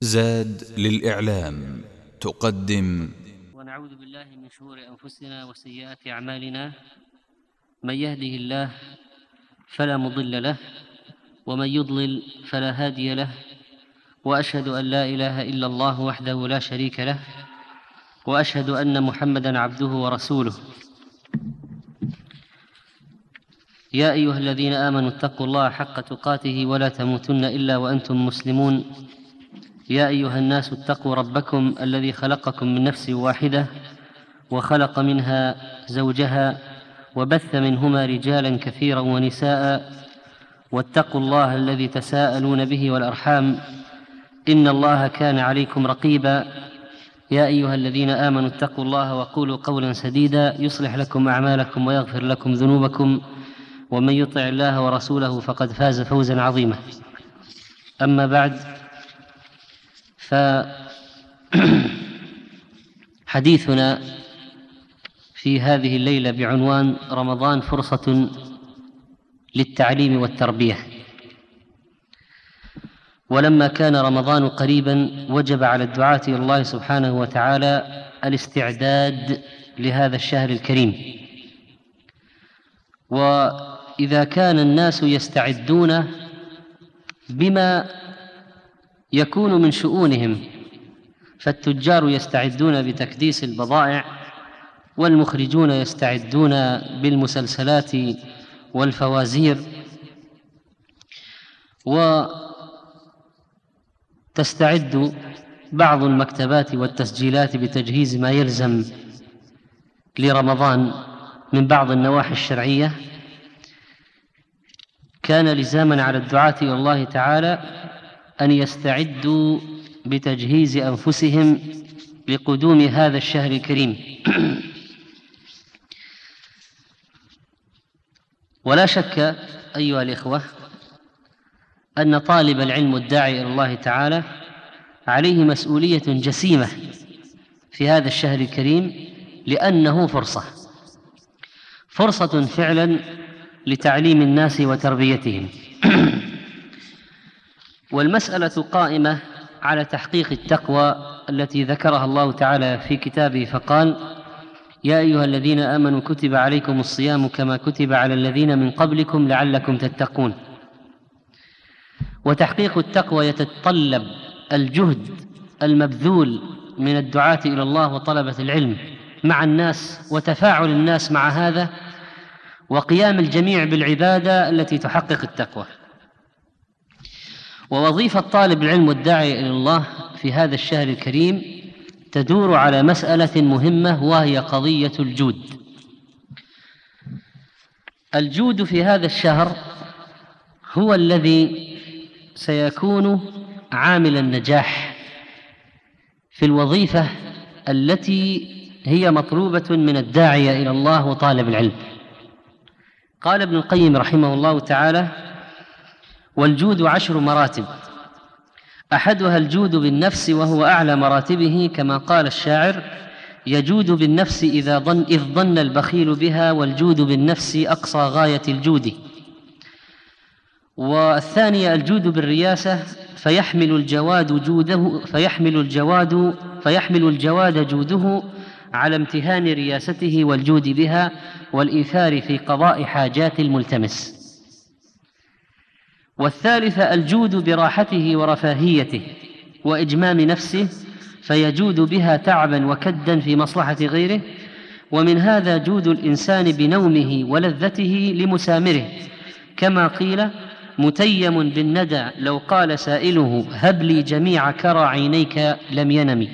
زاد للإعلام تقدم. ونعوذ بالله من شرور أنفسنا وسيئات أعمالنا، من يهده الله فلا مضل له ومن يضلل فلا هادي له، وأشهد أن لا إله إلا الله وحده لا شريك له، وأشهد أن محمدًا عبده ورسوله. يا أيها الذين آمنوا اتقوا الله حق تقاته ولا تموتن إلا وأنتم مسلمون. يا أيها الناس اتقوا ربكم الذي خلقكم من نفس واحدة وخلق منها زوجها وبث منهما رجالا كثيرا ونساء، واتقوا الله الذي تساءلون به والأرحام إن الله كان عليكم رقيبا. يا أيها الذين آمنوا اتقوا الله وقولوا قولا سديدا يصلح لكم أعمالكم ويغفر لكم ذنوبكم، ومن يطع الله ورسوله فقد فاز فوزا عظيما. أما بعد، فحديثنا في هذه الليلة بعنوان رمضان فرصة للتعليم والتربية. ولما كان رمضان قريبا وجب على الدعاة إلى الله سبحانه وتعالى الاستعداد لهذا الشهر الكريم، وإذا كان الناس يستعدون بما يكون من شؤونهم، فالتجار يستعدون بتكديس البضائع، والمخرجون يستعدون بالمسلسلات والفوازير، وتستعد بعض المكتبات والتسجيلات بتجهيز ما يلزم لرمضان من بعض النواحي الشرعية. كان لزاما على الدعاة إلى الله تعالى أن يستعدوا بتجهيز أنفسهم لقدوم هذا الشهر الكريم. ولا شك أيها الإخوة أن طالب العلم الداعي إلى الله تعالى عليه مسؤولية جسيمة في هذا الشهر الكريم، لأنه فرصة فعلا لتعليم الناس وتربيتهم. والمسألة قائمة على تحقيق التقوى التي ذكرها الله تعالى في كتابه فقال: يا أيها الذين آمنوا كتب عليكم الصيام كما كتب على الذين من قبلكم لعلكم تتقون. وتحقيق التقوى يتطلب الجهد المبذول من الدعاة إلى الله وطلبة العلم مع الناس، وتفاعل الناس مع هذا، وقيام الجميع بالعبادة التي تحقق التقوى. ووظيفة طالب العلم والداعي إلى الله في هذا الشهر الكريم تدور على مسألة مهمة، وهي قضية الجود. الجود في هذا الشهر هو الذي سيكون عامل النجاح في الوظيفة التي هي مطلوبة من الداعية إلى الله وطالب العلم. قال ابن القيم رحمه الله تعالى: والجود 10 مراتب، أحدها الجود بالنفس وهو أعلى مراتبه، كما قال الشاعر: يجود بالنفس إذ ظن البخيل بها، والجود بالنفس أقصى غاية الجود. والثانية الجود بالرياسة، فيحمل الجواد جوده على امتهان رياسته والجود بها والإيثار في قضاء حاجات الملتمس. والثالثة الجود براحته ورفاهيته وإجمام نفسه، فيجود بها تعبا وكدا في مصلحة غيره. ومن هذا جود الإنسان بنومه ولذته لمسامره، كما قيل: متيم بالندى لو قال سائله هب لي جميع كرى عينيك لم ينم.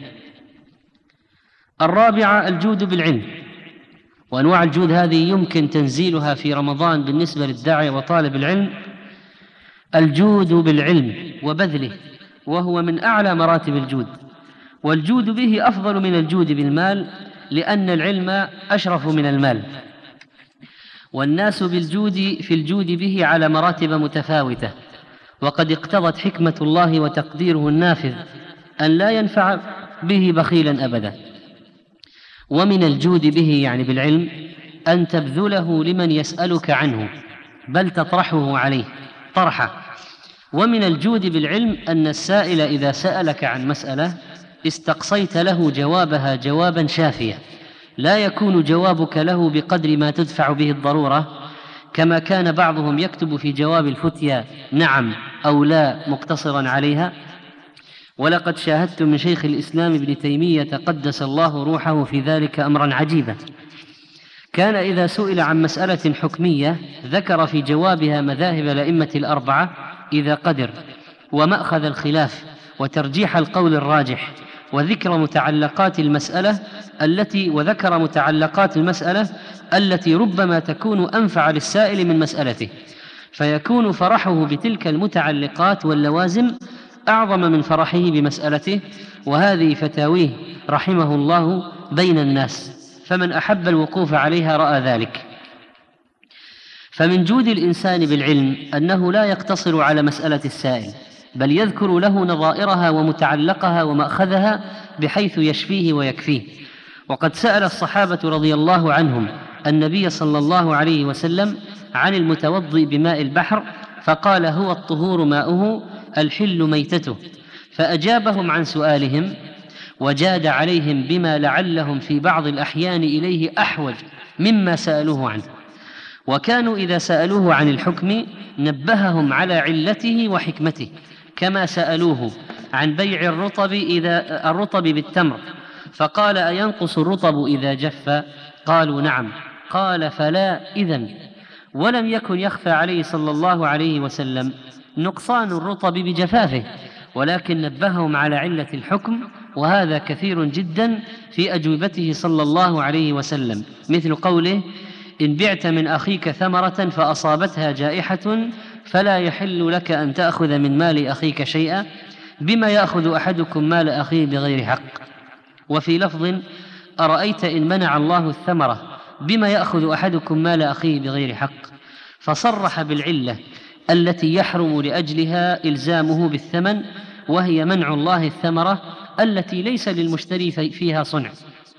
الرابعة الجود بالعلم، وأنواع الجود هذه يمكن تنزيلها في رمضان بالنسبة للداعي وطالب العلم. الجود بالعلم وبذله، وهو من أعلى مراتب الجود، والجود به أفضل من الجود بالمال، لأن العلم أشرف من المال. والناس في الجود به على مراتب متفاوتة، وقد اقتضت حكمة الله وتقديره النافذ أن لا ينفع به بخيلا أبدا. ومن الجود به يعني بالعلم أن تبذله لمن يسألك عنه، بل تطرحه عليه طرحه، ومن الجود بالعلم أن السائل إذا سألك عن مسألة استقصيت له جوابها جوابا شافيا، لا يكون جوابك له بقدر ما تدفع به الضرورة، كما كان بعضهم يكتب في جواب الفتيا نعم أو لا مقتصرا عليها. ولقد شاهدت من شيخ الإسلام ابن تيمية قدس الله روحه في ذلك أمرا عجيبا، كان إذا سئل عن مسألة حكمية ذكر في جوابها مذاهب الأئمة الأربعة إذا قدر، ومأخذ الخلاف، وترجيح القول الراجح، وذكر متعلقات المسألة التي ربما تكون أنفع للسائل من مسألته، فيكون فرحه بتلك المتعلقات واللوازم أعظم من فرحه بمسألته. وهذه فتاويه رحمه الله بين الناس، فمن أحب الوقوف عليها رأى ذلك. فمن جود الإنسان بالعلم أنه لا يقتصر على مسألة السائل، بل يذكر له نظائرها ومتعلقها ومأخذها بحيث يشفيه ويكفيه. وقد سأل الصحابة رضي الله عنهم النبي صلى الله عليه وسلم عن المتوضئ بماء البحر فقال هو الطهور ماؤه الحل ميتته، فأجابهم عن سؤالهم وجاد عليهم بما لعلهم في بعض الأحيان إليه أحوج مما سألوه عنه. وكانوا إذا سألوه عن الحكم نبههم على علته وحكمته، كما سألوه عن بيع الرطب بالتمر فقال أينقص الرطب إذا جف؟ قالوا نعم. قال فلا إذن. ولم يكن يخفى عليه صلى الله عليه وسلم نقصان الرطب بجفافه، ولكن نبههم على علة الحكم، وهذا كثير جدا في أجوبته صلى الله عليه وسلم، مثل قوله إن بعت من أخيك ثمرة فأصابتها جائحة فلا يحل لك أن تأخذ من مال أخيك شيئا، بما يأخذ أحدكم مال أخيه بغير حق. وفي لفظ أرأيت إن منع الله الثمرة بما يأخذ أحدكم مال أخيه بغير حق، فصرح بالعلة التي يحرم لأجلها إلزامه بالثمن، وهي منع الله الثمرة التي ليس للمشتري فيها صنع.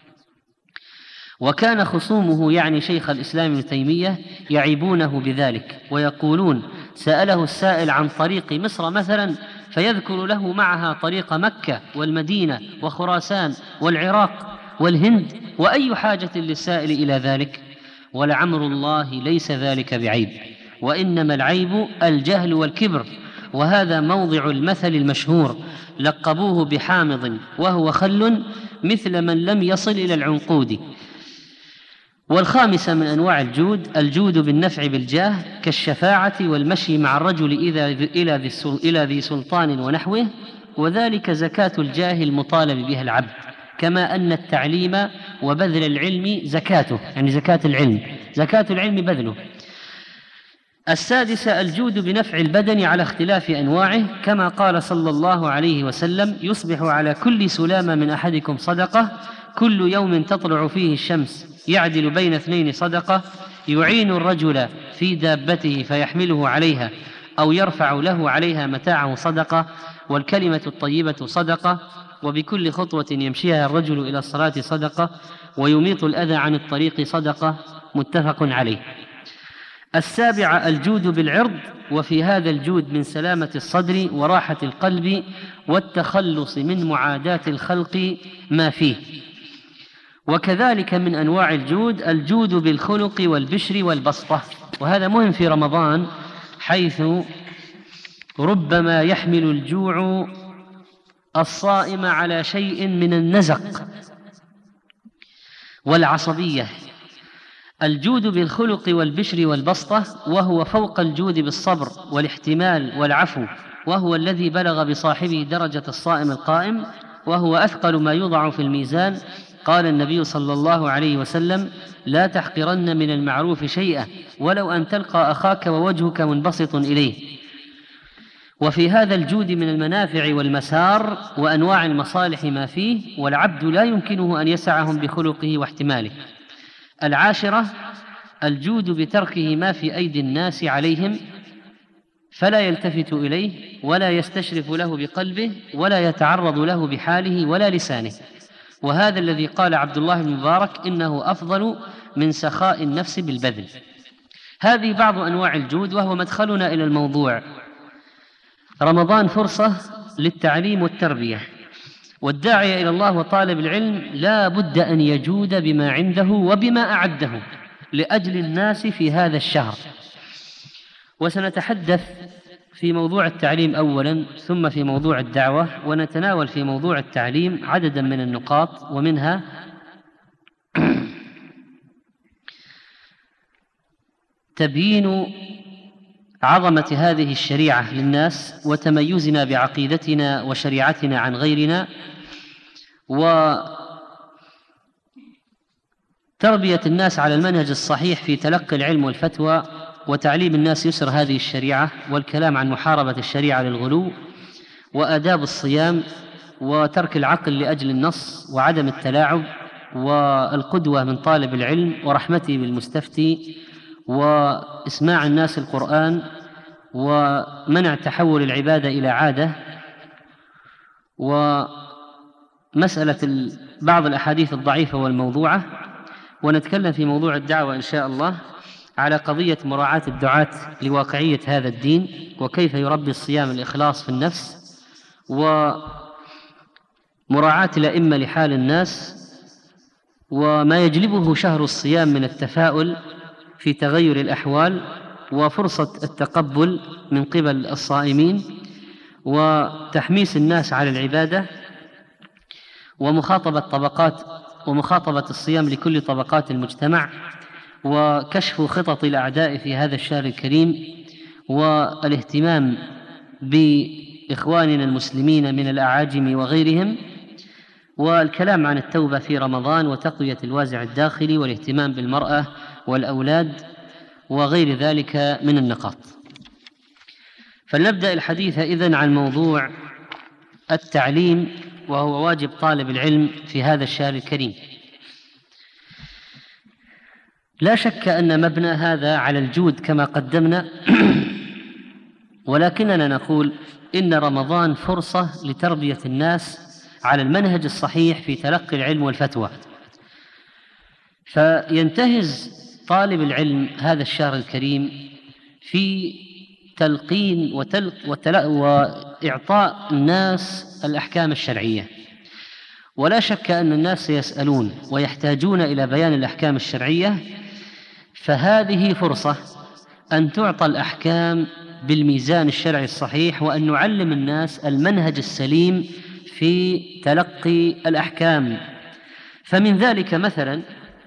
وكان خصومه يعني شيخ الإسلام ابن تيمية يعيبونه بذلك ويقولون سأله السائل عن طريق مصر مثلا فيذكر له معها طريق مكة والمدينة وخراسان والعراق والهند، وأي حاجة للسائل إلى ذلك؟ ولعمر الله ليس ذلك بعيب، وإنما العيب الجهل والكبر، وهذا موضع المثل المشهور لقبوه بحامض وهو خل مثل من لم يصل إلى العنقود. والخامسة من أنواع الجود بالنفع بالجاه، كالشفاعة والمشي مع الرجل إلى ذي سلطان ونحوه، وذلك زكاة الجاه المطالب بها العبد، كما أن التعليم وبذل العلم زكاته، يعني زكاة العلم بذله. السادسة الجود بنفع البدن على اختلاف أنواعه، كما قال صلى الله عليه وسلم يصبح على كل سلامة من أحدكم صدقة، كل يوم تطلع فيه الشمس يعدل بين اثنين صدقة، يعين الرجل في دابته فيحمله عليها أو يرفع له عليها متاعه صدقة، والكلمة الطيبة صدقة، وبكل خطوة يمشيها الرجل إلى الصلاة صدقة، ويميط الأذى عن الطريق صدقة، متفق عليه. السابعة الجود بالعرض، وفي هذا الجود من سلامة الصدر وراحة القلب والتخلص من معاداة الخلق ما فيه. وكذلك من أنواع الجود بالخلق والبشر والبسطة، وهذا مهم في رمضان، حيث ربما يحمل الجوع الصائم على شيء من النزق والعصبية. الجود بالخلق والبشر والبسطة وهو فوق الجود بالصبر والاحتمال والعفو، وهو الذي بلغ بصاحبه درجة الصائم القائم، وهو أثقل ما يوضع في الميزان. قال النبي صلى الله عليه وسلم لا تحقرن من المعروف شيئا ولو أن تلقى أخاك ووجهك منبسط إليه. وفي هذا الجود من المنافع والمسار وأنواع المصالح ما فيه، والعبد لا يمكنه أن يسعهم بخلقه واحتماله. العاشرة الجود بتركه ما في أيدي الناس عليهم، فلا يلتفت إليه ولا يستشرف له بقلبه ولا يتعرض له بحاله ولا لسانه، وهذا الذي قال عبد الله بن مبارك إنه أفضل من سخاء النفس بالبذل. هذه بعض أنواع الجود، وهو مدخلنا إلى الموضوع. رمضان فرصة للتعليم والتربية، والداعية إلى الله وطالب العلم لا بد أن يجود بما عنده وبما أعده لأجل الناس في هذا الشهر. وسنتحدث في موضوع التعليم أولا، ثم في موضوع الدعوة، ونتناول في موضوع التعليم عددا من النقاط، ومنها تبيين عظمة هذه الشريعة للناس وتميزنا بعقيدتنا وشريعتنا عن غيرنا، وتربية الناس على المنهج الصحيح في تلقي العلم والفتوى، وتعليم الناس يسر هذه الشريعة، والكلام عن محاربة الشريعة للغلو، وآداب الصيام، وترك العقل لأجل النص، وعدم التلاعب، والقدوة من طالب العلم، ورحمته بالمستفتي، وإسماع الناس القرآن، ومنع تحول العبادة إلى عادة، ومسألة بعض الأحاديث الضعيفة والموضوعة. ونتكلم في موضوع الدعوة إن شاء الله على قضية مراعاة الدعاة لواقعية هذا الدين، وكيف يربي الصيام الإخلاص في النفس، ومراعاة الأئمة لحال الناس، وما يجلبه شهر الصيام من التفاؤل في تغير الأحوال، وفرصة التقبل من قبل الصائمين، وتحميس الناس على العبادة، ومخاطبة الصيام لكل طبقات المجتمع، وكشف خطط الأعداء في هذا الشهر الكريم، والاهتمام بإخواننا المسلمين من الأعاجم وغيرهم، والكلام عن التوبة في رمضان، وتقوية الوازع الداخلي، والاهتمام بالمرأة والأولاد، وغير ذلك من النقاط. فلنبدأ الحديث إذن عن موضوع التعليم، وهو واجب طالب العلم في هذا الشهر الكريم. لا شك أن مبنى هذا على الجود كما قدمنا ولكننا نقول إن رمضان فرصة لتربية الناس على المنهج الصحيح في تلقي العلم والفتوى، فينتهز طالب العلم هذا الشهر الكريم في تلقين وإعطاء الناس الأحكام الشرعية. ولا شك أن الناس يسألون ويحتاجون إلى بيان الأحكام الشرعية، فهذه فرصة أن تعطى الأحكام بالميزان الشرعي الصحيح، وأن نعلم الناس المنهج السليم في تلقي الأحكام. فمن ذلك مثلا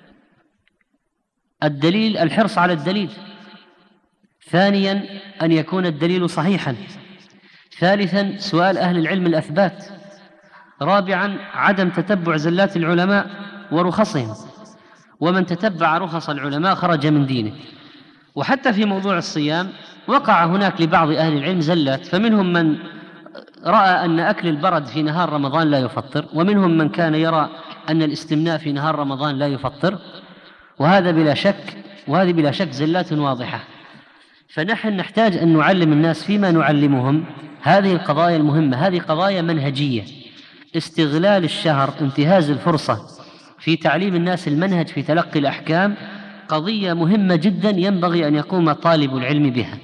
الدليل، الحرص على الدليل. ثانيا أن يكون الدليل صحيحا. ثالثا سؤال أهل العلم الأثبات. رابعا عدم تتبع زلات العلماء ورخصهم، ومن تتبع رخص العلماء خرج من دينه. وحتى في موضوع الصيام وقع هناك لبعض أهل العلم زلات، فمنهم من رأى أن أكل البرد في نهار رمضان لا يفطر، ومنهم من كان يرى أن الاستمناء في نهار رمضان لا يفطر، وهذه بلا شك زلات واضحة. فنحن نحتاج أن نعلم الناس فيما نعلمهم هذه القضايا المهمة، هذه قضايا منهجية. استغلال الشهر، انتهاز الفرصة في تعليم الناس المنهج في تلقي الأحكام قضية مهمة جدا ينبغي أن يقوم طالب العلم بها.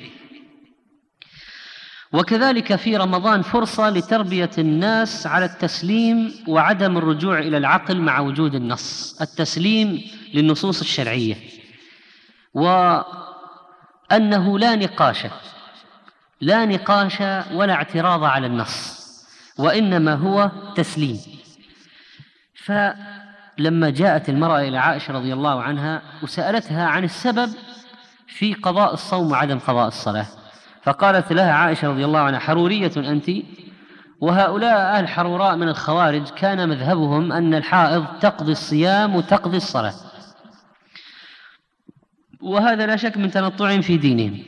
وكذلك في رمضان فرصة لتربية الناس على التسليم وعدم الرجوع إلى العقل مع وجود النص، التسليم للنصوص الشرعية، وأنه لا نقاش ولا اعتراض على النص، وإنما هو تسليم. فلما جاءت المرأة إلى عائشة رضي الله عنها وسألتها عن السبب في قضاء الصوم وعدم قضاء الصلاة، فقالت لها عائشة رضي الله عنها: حرورية أنت؟ وهؤلاء أهل حروراء من الخوارج كان مذهبهم أن الحائض تقضي الصيام وتقضي الصلاة، وهذا لا شك من تنطع في دينهم.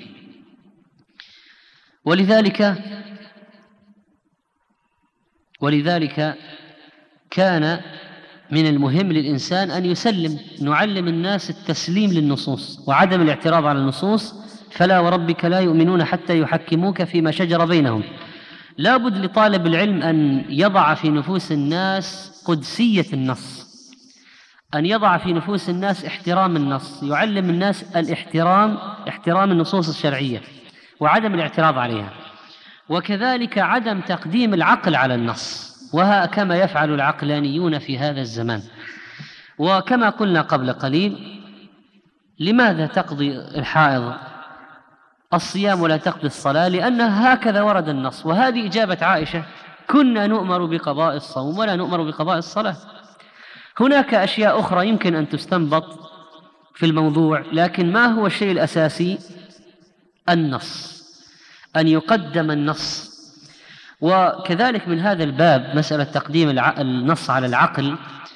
ولذلك كان من المهم للإنسان أن يسلم، نعلم الناس التسليم للنصوص وعدم الاعتراض على النصوص. فلا وربك لا يؤمنون حتى يحكموك فيما شجر بينهم. لا بد لطالب العلم أن يضع في نفوس الناس قدسية النص، أن يضع في نفوس الناس احترام النص، يعلم الناس احترام النصوص الشرعية وعدم الاعتراض عليها. وكذلك عدم تقديم العقل على النص، كما يفعل العقلانيون في هذا الزمان. وكما قلنا قبل قليل، لماذا تقضي الحائض الصيام ولا تقضي الصلاة؟ لأنها هكذا ورد النص، وهذه إجابة عائشة: كنا نؤمر بقضاء الصوم ولا نؤمر بقضاء الصلاة. هناك أشياء أخرى يمكن أن تستنبط في الموضوع، لكن ما هو الشيء الأساسي؟ النص، أن يقدم النص. وكذلك من هذا الباب مسألة تقديم النص على العقل،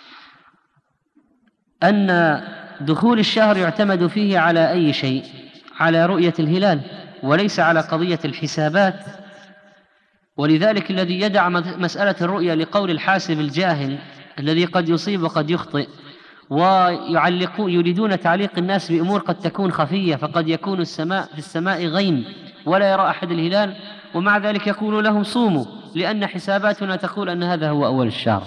أن دخول الشهر يعتمد فيه على أي شيء؟ على رؤية الهلال، وليس على قضية الحسابات. ولذلك الذي يدع مسألة الرؤية لقول الحاسب الجاهل الذي قد يصيب وقد يخطئ، يريدون تعليق الناس بأمور قد تكون خفية، فقد يكون في السماء غيم ولا يرى أحد الهلال، ومع ذلك يقول لهم صوموا لأن حساباتنا تقول أن هذا هو أول الشهر،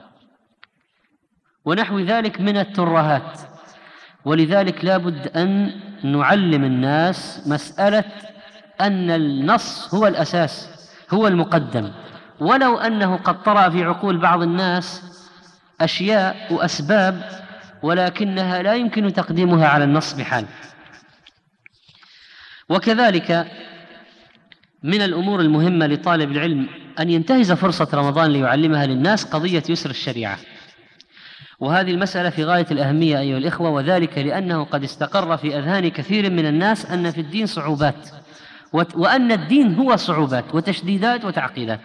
ونحو ذلك من الترهات. ولذلك لا بد أن نعلم الناس مسألة أن النص هو الأساس، هو المقدم، ولو أنه قد طرأ في عقول بعض الناس أشياء وأسباب، ولكنها لا يمكن تقديمها على النص بحال. وكذلك من الأمور المهمة لطالب العلم أن ينتهز فرصة رمضان ليعلمها للناس قضية يسر الشريعة، وهذه المسألة في غاية الأهمية أيها الإخوة، وذلك لأنه قد استقر في أذهان كثير من الناس أن في الدين صعوبات، وأن الدين هو صعوبات وتشديدات وتعقيدات،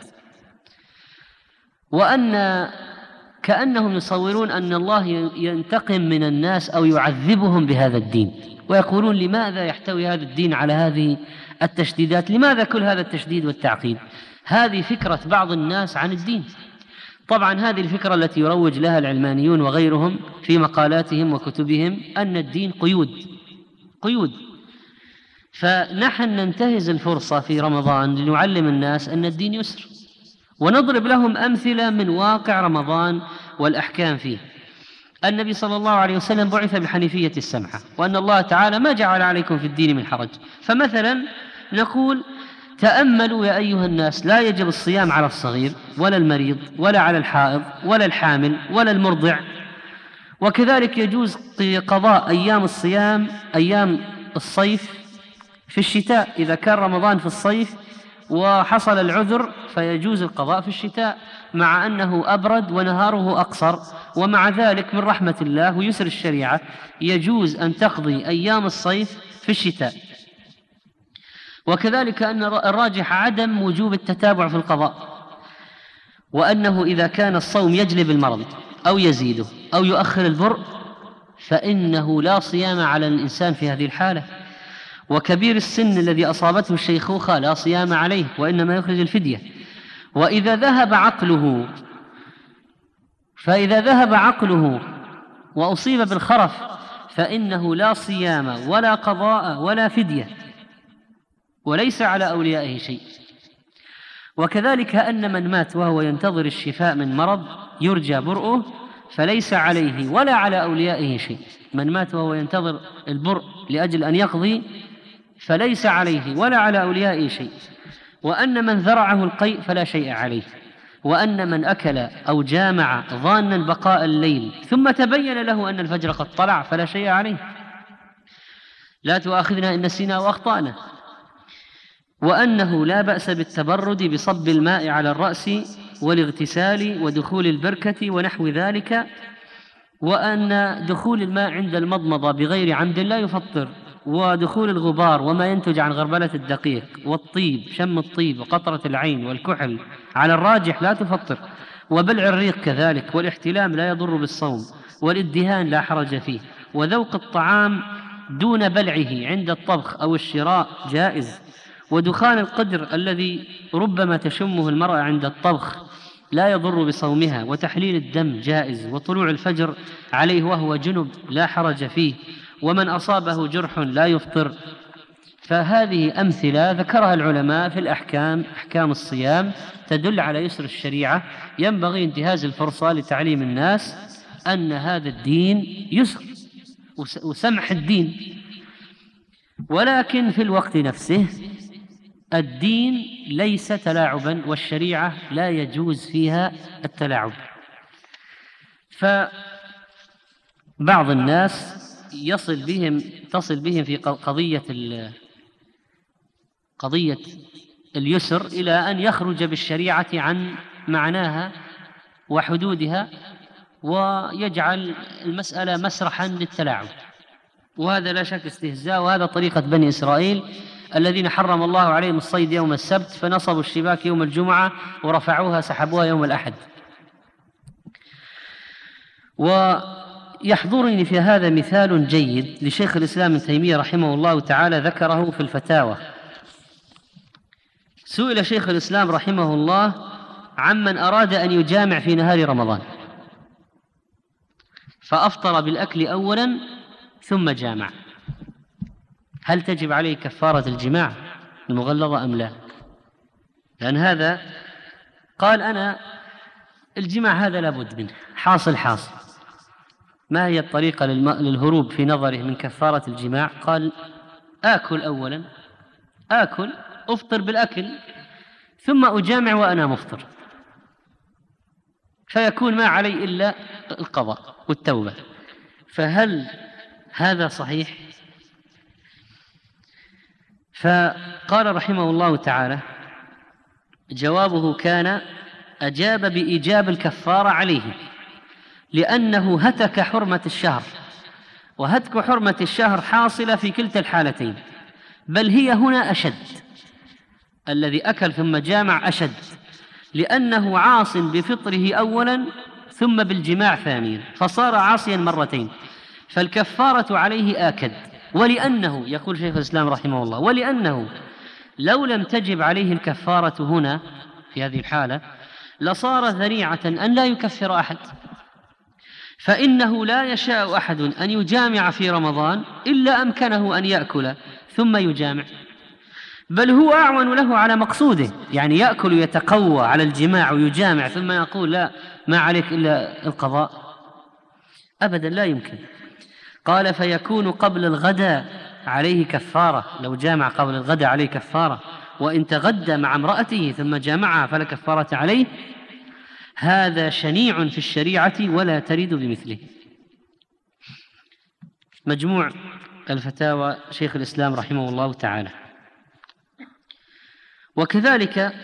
وأن كأنهم يصورون أن الله ينتقم من الناس أو يعذبهم بهذا الدين، ويقولون لماذا يحتوي هذا الدين على هذه التشديدات؟ لماذا كل هذا التشديد والتعقيد؟ هذه فكرة بعض الناس عن الدين. طبعا هذه الفكرة التي يروج لها العلمانيون وغيرهم في مقالاتهم وكتبهم، أن الدين قيود. فنحن ننتهز الفرصة في رمضان لنعلم الناس أن الدين يسر، ونضرب لهم أمثلة من واقع رمضان والأحكام فيه. النبي صلى الله عليه وسلم بعث بحنيفية السمحة، وأن الله تعالى ما جعل عليكم في الدين من حرج. فمثلا نقول: تأملوا يا أيها الناس، لا يجب الصيام على الصغير ولا المريض ولا على الحائض ولا الحامل ولا المرضع. وكذلك يجوز قضاء أيام الصيام أيام الصيف في الشتاء، إذا كان رمضان في الصيف وحصل العذر فيجوز القضاء في الشتاء، مع أنه أبرد ونهاره أقصر. ومع ذلك من رحمة الله ويسر الشريعة يجوز أن تقضي أيام الصيف في الشتاء. وكذلك أن الراجح عدم وجوب التتابع في القضاء، وأنه إذا كان الصوم يجلب المرض أو يزيده أو يؤخر البرء فإنه لا صيام على الإنسان في هذه الحالة. وكبير السن الذي أصابته الشيخوخة لا صيام عليه، وإنما يخرج الفدية. فإذا ذهب عقله وأصيب بالخرف فإنه لا صيام ولا قضاء ولا فدية، وليس على أوليائه شيء. وكذلك أن من مات وهو ينتظر الشفاء من مرض يرجى برؤه فليس عليه ولا على أوليائه شيء. من مات وهو ينتظر البرء لأجل أن يقضي فليس عليه ولا على أوليائه شيء. وأن من ذرعه القيء فلا شيء عليه. وأن من أكل أو جامع ظانا بقاء الليل ثم تبين له أن الفجر قد طلع فلا شيء عليه. لا تؤاخذنا إن نسينا وأخطأنا. وأنه لا بأس بالتبرد بصب الماء على الرأس والاغتسال ودخول البركة ونحو ذلك. وأن دخول الماء عند المضمضة بغير عمد لا يفطر. ودخول الغبار وما ينتج عن غربلة الدقيق والطيب، شم الطيب وقطرة العين والكحل على الراجح لا تفطر. وبلع الريق كذلك. والاحتلام لا يضر بالصوم. والادهان لا حرج فيه. وذوق الطعام دون بلعه عند الطبخ أو الشراء جائز. ودخان القدر الذي ربما تشمه المرأة عند الطبخ لا يضر بصومها. وتحليل الدم جائز. وطلوع الفجر عليه وهو جنب لا حرج فيه. ومن أصابه جرح لا يفطر. فهذه أمثلة ذكرها العلماء في الأحكام، أحكام الصيام، تدل على يسر الشريعة. ينبغي انتهاز الفرصة لتعليم الناس أن هذا الدين يسر وسمح الدين. ولكن في الوقت نفسه الدين ليس تلاعبا، والشريعة لا يجوز فيها التلاعب. فبعض الناس تصل بهم في قضية اليسر إلى أن يخرج بالشريعة عن معناها وحدودها، ويجعل المسألة مسرحا للتلاعب، وهذا لا شك استهزاء، وهذا طريقة بني إسرائيل الذين حرم الله عليهم الصيد يوم السبت، فنصبوا الشباك يوم الجمعة ورفعوها سحبوها يوم الأحد. ويحضرني في هذا مثال جيد لشيخ الإسلام ابن تيمية رحمه الله تعالى ذكره في الفتاوى. سئل شيخ الإسلام رحمه الله عمن أراد أن يجامع في نهار رمضان فأفطر بالأكل أولا ثم جامع، هل تجب عليه كفارة الجماع المغلظة أم لا؟ لأن هذا قال أنا الجماع هذا لابد منه، حاصل. ما هي الطريقة للهروب في نظره من كفارة الجماع؟ قال آكل أولا، أفطر بالأكل ثم أجامع وأنا مفطر، فيكون ما علي إلا القضاء والتوبة. فهل هذا صحيح؟ فقال رحمه الله تعالى جوابه كان أجاب بإيجاب الكفارة عليه، لأنه هتك حرمة الشهر، وهتك حرمة الشهر حاصلة في كلتا الحالتين، بل هي هنا أشد، الذي أكل ثم جامع أشد، لأنه عاص بفطره أولا ثم بالجماع ثانيا، فصار عاصيا مرتين، فالكفارة عليه آكد. ولأنه يقول شيخ الإسلام رحمه الله ولأنه لو لم تجب عليه الكفارة هنا في هذه الحالة لصار ذريعة أن لا يكفر أحد، فإنه لا يشاء أحد أن يجامع في رمضان إلا أمكنه أن يأكل ثم يجامع، بل هو أعون له على مقصوده، يعني يأكل يتقوى على الجماع ويجامع ثم يقول لا ما عليك إلا القضاء، أبدا لا يمكن. قال فيكون قبل الغداء عليه كفارة، لو جامع قبل الغداء عليه كفارة، وإن تغدى مع امرأته ثم جامعها فلا كفارة عليه. هذا شنيع في الشريعة ولا ترد بمثله. مجموع الفتاوى شيخ الإسلام رحمه الله تعالى. وكذلك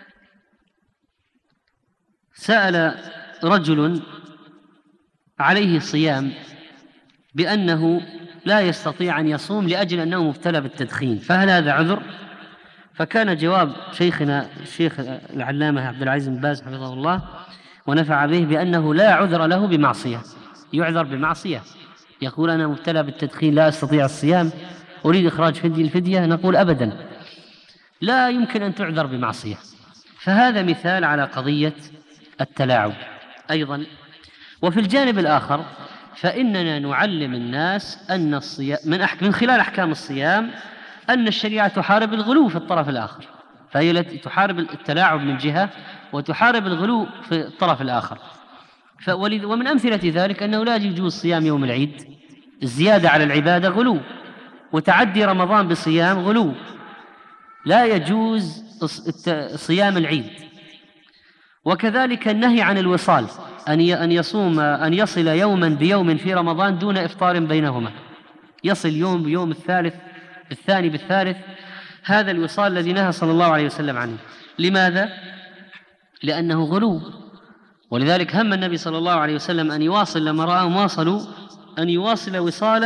سأل رجل عليه صيام بأنه لا يستطيع أن يصوم لأجل أنه مبتلى بالتدخين، فهل هذا عذر؟ فكان جواب شيخنا الشيخ العلامة عبد العزيز بن باز حفظه الله ونفع به بأنه لا عذر له بمعصية، يعذر بمعصية، يقول أنا مبتلى بالتدخين لا أستطيع الصيام أريد إخراج الفدية، نقول أبدا لا يمكن أن تعذر بمعصية. فهذا مثال على قضية التلاعب أيضا. وفي الجانب الآخر فإننا نعلم الناس أن الصيام من خلال أحكام الصيام أن الشريعة تحارب الغلو في الطرف الآخر، فهي التي تحارب التلاعب من جهة وتحارب الغلو في الطرف الآخر. ومن أمثلة ذلك أنه لا يجوز صيام يوم العيد، الزيادة على العبادة غلو، وتعدي رمضان بصيام غلو، لا يجوز صيام العيد. وكذلك النهي عن الوصال، أن يصل يوما بيوم في رمضان دون إفطار بينهما، يصل يوم بيوم الثالث بالثاني بالثالث، هذا الوصال الذي نهى صلى الله عليه وسلم عنه. لماذا؟ لأنه غلو. ولذلك هم النبي صلى الله عليه وسلم أن يواصل لما رأهم واصلوا أن يواصل وصالا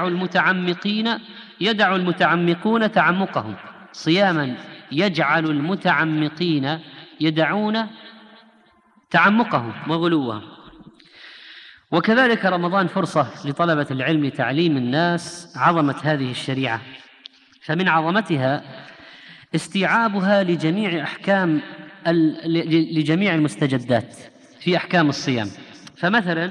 يدع المتعمقون تعمقهم، صياما يجعل المتعمقين يدعون تعمقهم وغلوهم. وكذلك رمضان فرصة لطلبة العلم لتعليم الناس عظمة هذه الشريعة، فمن عظمتها استيعابها لجميع المستجدات في أحكام الصيام. فمثلا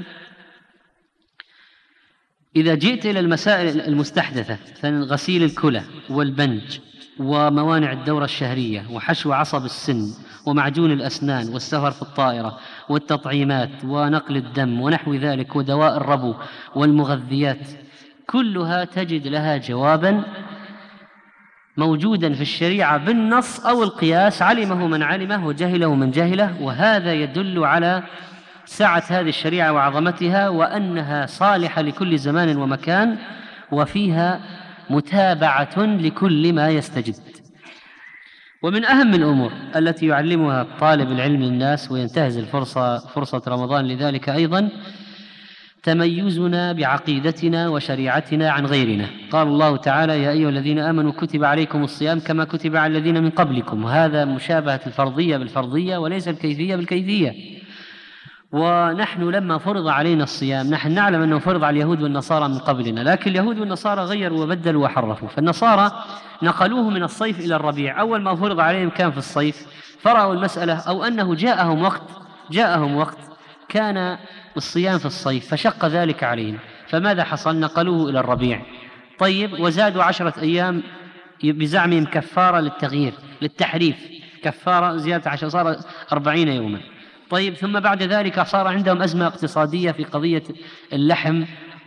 إذا جئت إلى المسائل المستحدثة غسيل الكلى والبنج وموانع الدورة الشهرية وحشو عصب السن ومعجون الأسنان والسفر في الطائرة والتطعيمات ونقل الدم ونحو ذلك ودواء الربو والمغذيات، كلها تجد لها جوابا موجودا في الشريعة بالنص أو القياس علمه من علمه وجهله من جهله، وهذا يدل على سعة هذه الشريعة وعظمتها، وأنها صالحة لكل زمان ومكان، وفيها متابعة لكل ما يستجد. ومن أهم الأمور التي يعلمها طالب العلم للناس وينتهز فرصة رمضان لذلك أيضا تميزنا بعقيدتنا وشريعتنا عن غيرنا. قال الله تعالى: يا أيها الذين آمنوا كتب عليكم الصيام كما كتب على الذين من قبلكم. وهذا مشابهة الفرضية بالفرضية وليس الكيفية بالكيفية. ونحن لما فرض علينا الصيام نحن نعلم أنه فرض على اليهود والنصارى من قبلنا، لكن اليهود والنصارى غيروا وبدلوا وحرفوا. فالنصارى نقلوه من الصيف إلى الربيع، أول ما فرض عليهم كان في الصيف، فرأوا المسألة أو أنه جاءهم وقت كان الصيام في الصيف فشق ذلك عليهم، فماذا حصل؟ نقلوه إلى الربيع. طيب، وزادوا 10 أيام بزعمهم كفارة للتغيير للتحريف، كفارة زيادة 10 صار 40 يوما. طيب، ثم بعد ذلك صار عندهم أزمة اقتصادية في قضية اللحم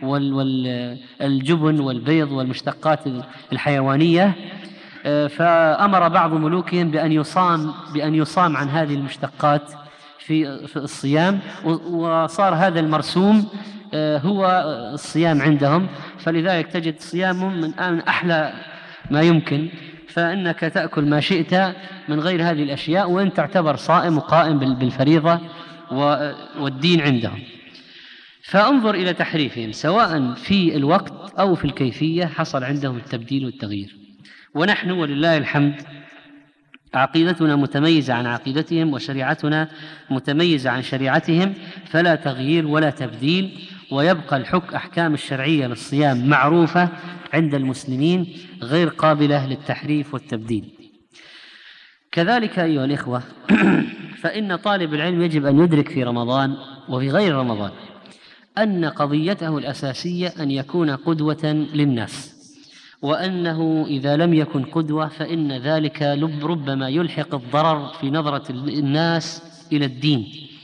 والجبن والبيض والمشتقات الحيوانية، فأمر بعض ملوكهم بأن يصام عن هذه المشتقات في الصيام، وصار هذا المرسوم هو الصيام عندهم. فلذلك تجد صيامهم من أحلى ما يمكن، فإنك تأكل ما شئت من غير هذه الأشياء وأن تعتبر صائم وقائم بالفريضة والدين عندهم. فانظر إلى تحريفهم سواء في الوقت أو في الكيفية، حصل عندهم التبديل والتغيير. ونحن ولله الحمد عقيدتنا متميزة عن عقيدتهم وشريعتنا متميزة عن شريعتهم، فلا تغيير ولا تبديل، ويبقى أحكام الشرعية للصيام معروفة عند المسلمين غير قابلة للتحريف والتبديل. كذلك أيها الإخوة فإن طالب العلم يجب أن يدرك في رمضان وفي غير رمضان أن قضيته الأساسية أن يكون قدوة للناس، وأنه إذا لم يكن قدوة فإن ذلك ربما يلحق الضرر في نظرة الناس إلى الدين،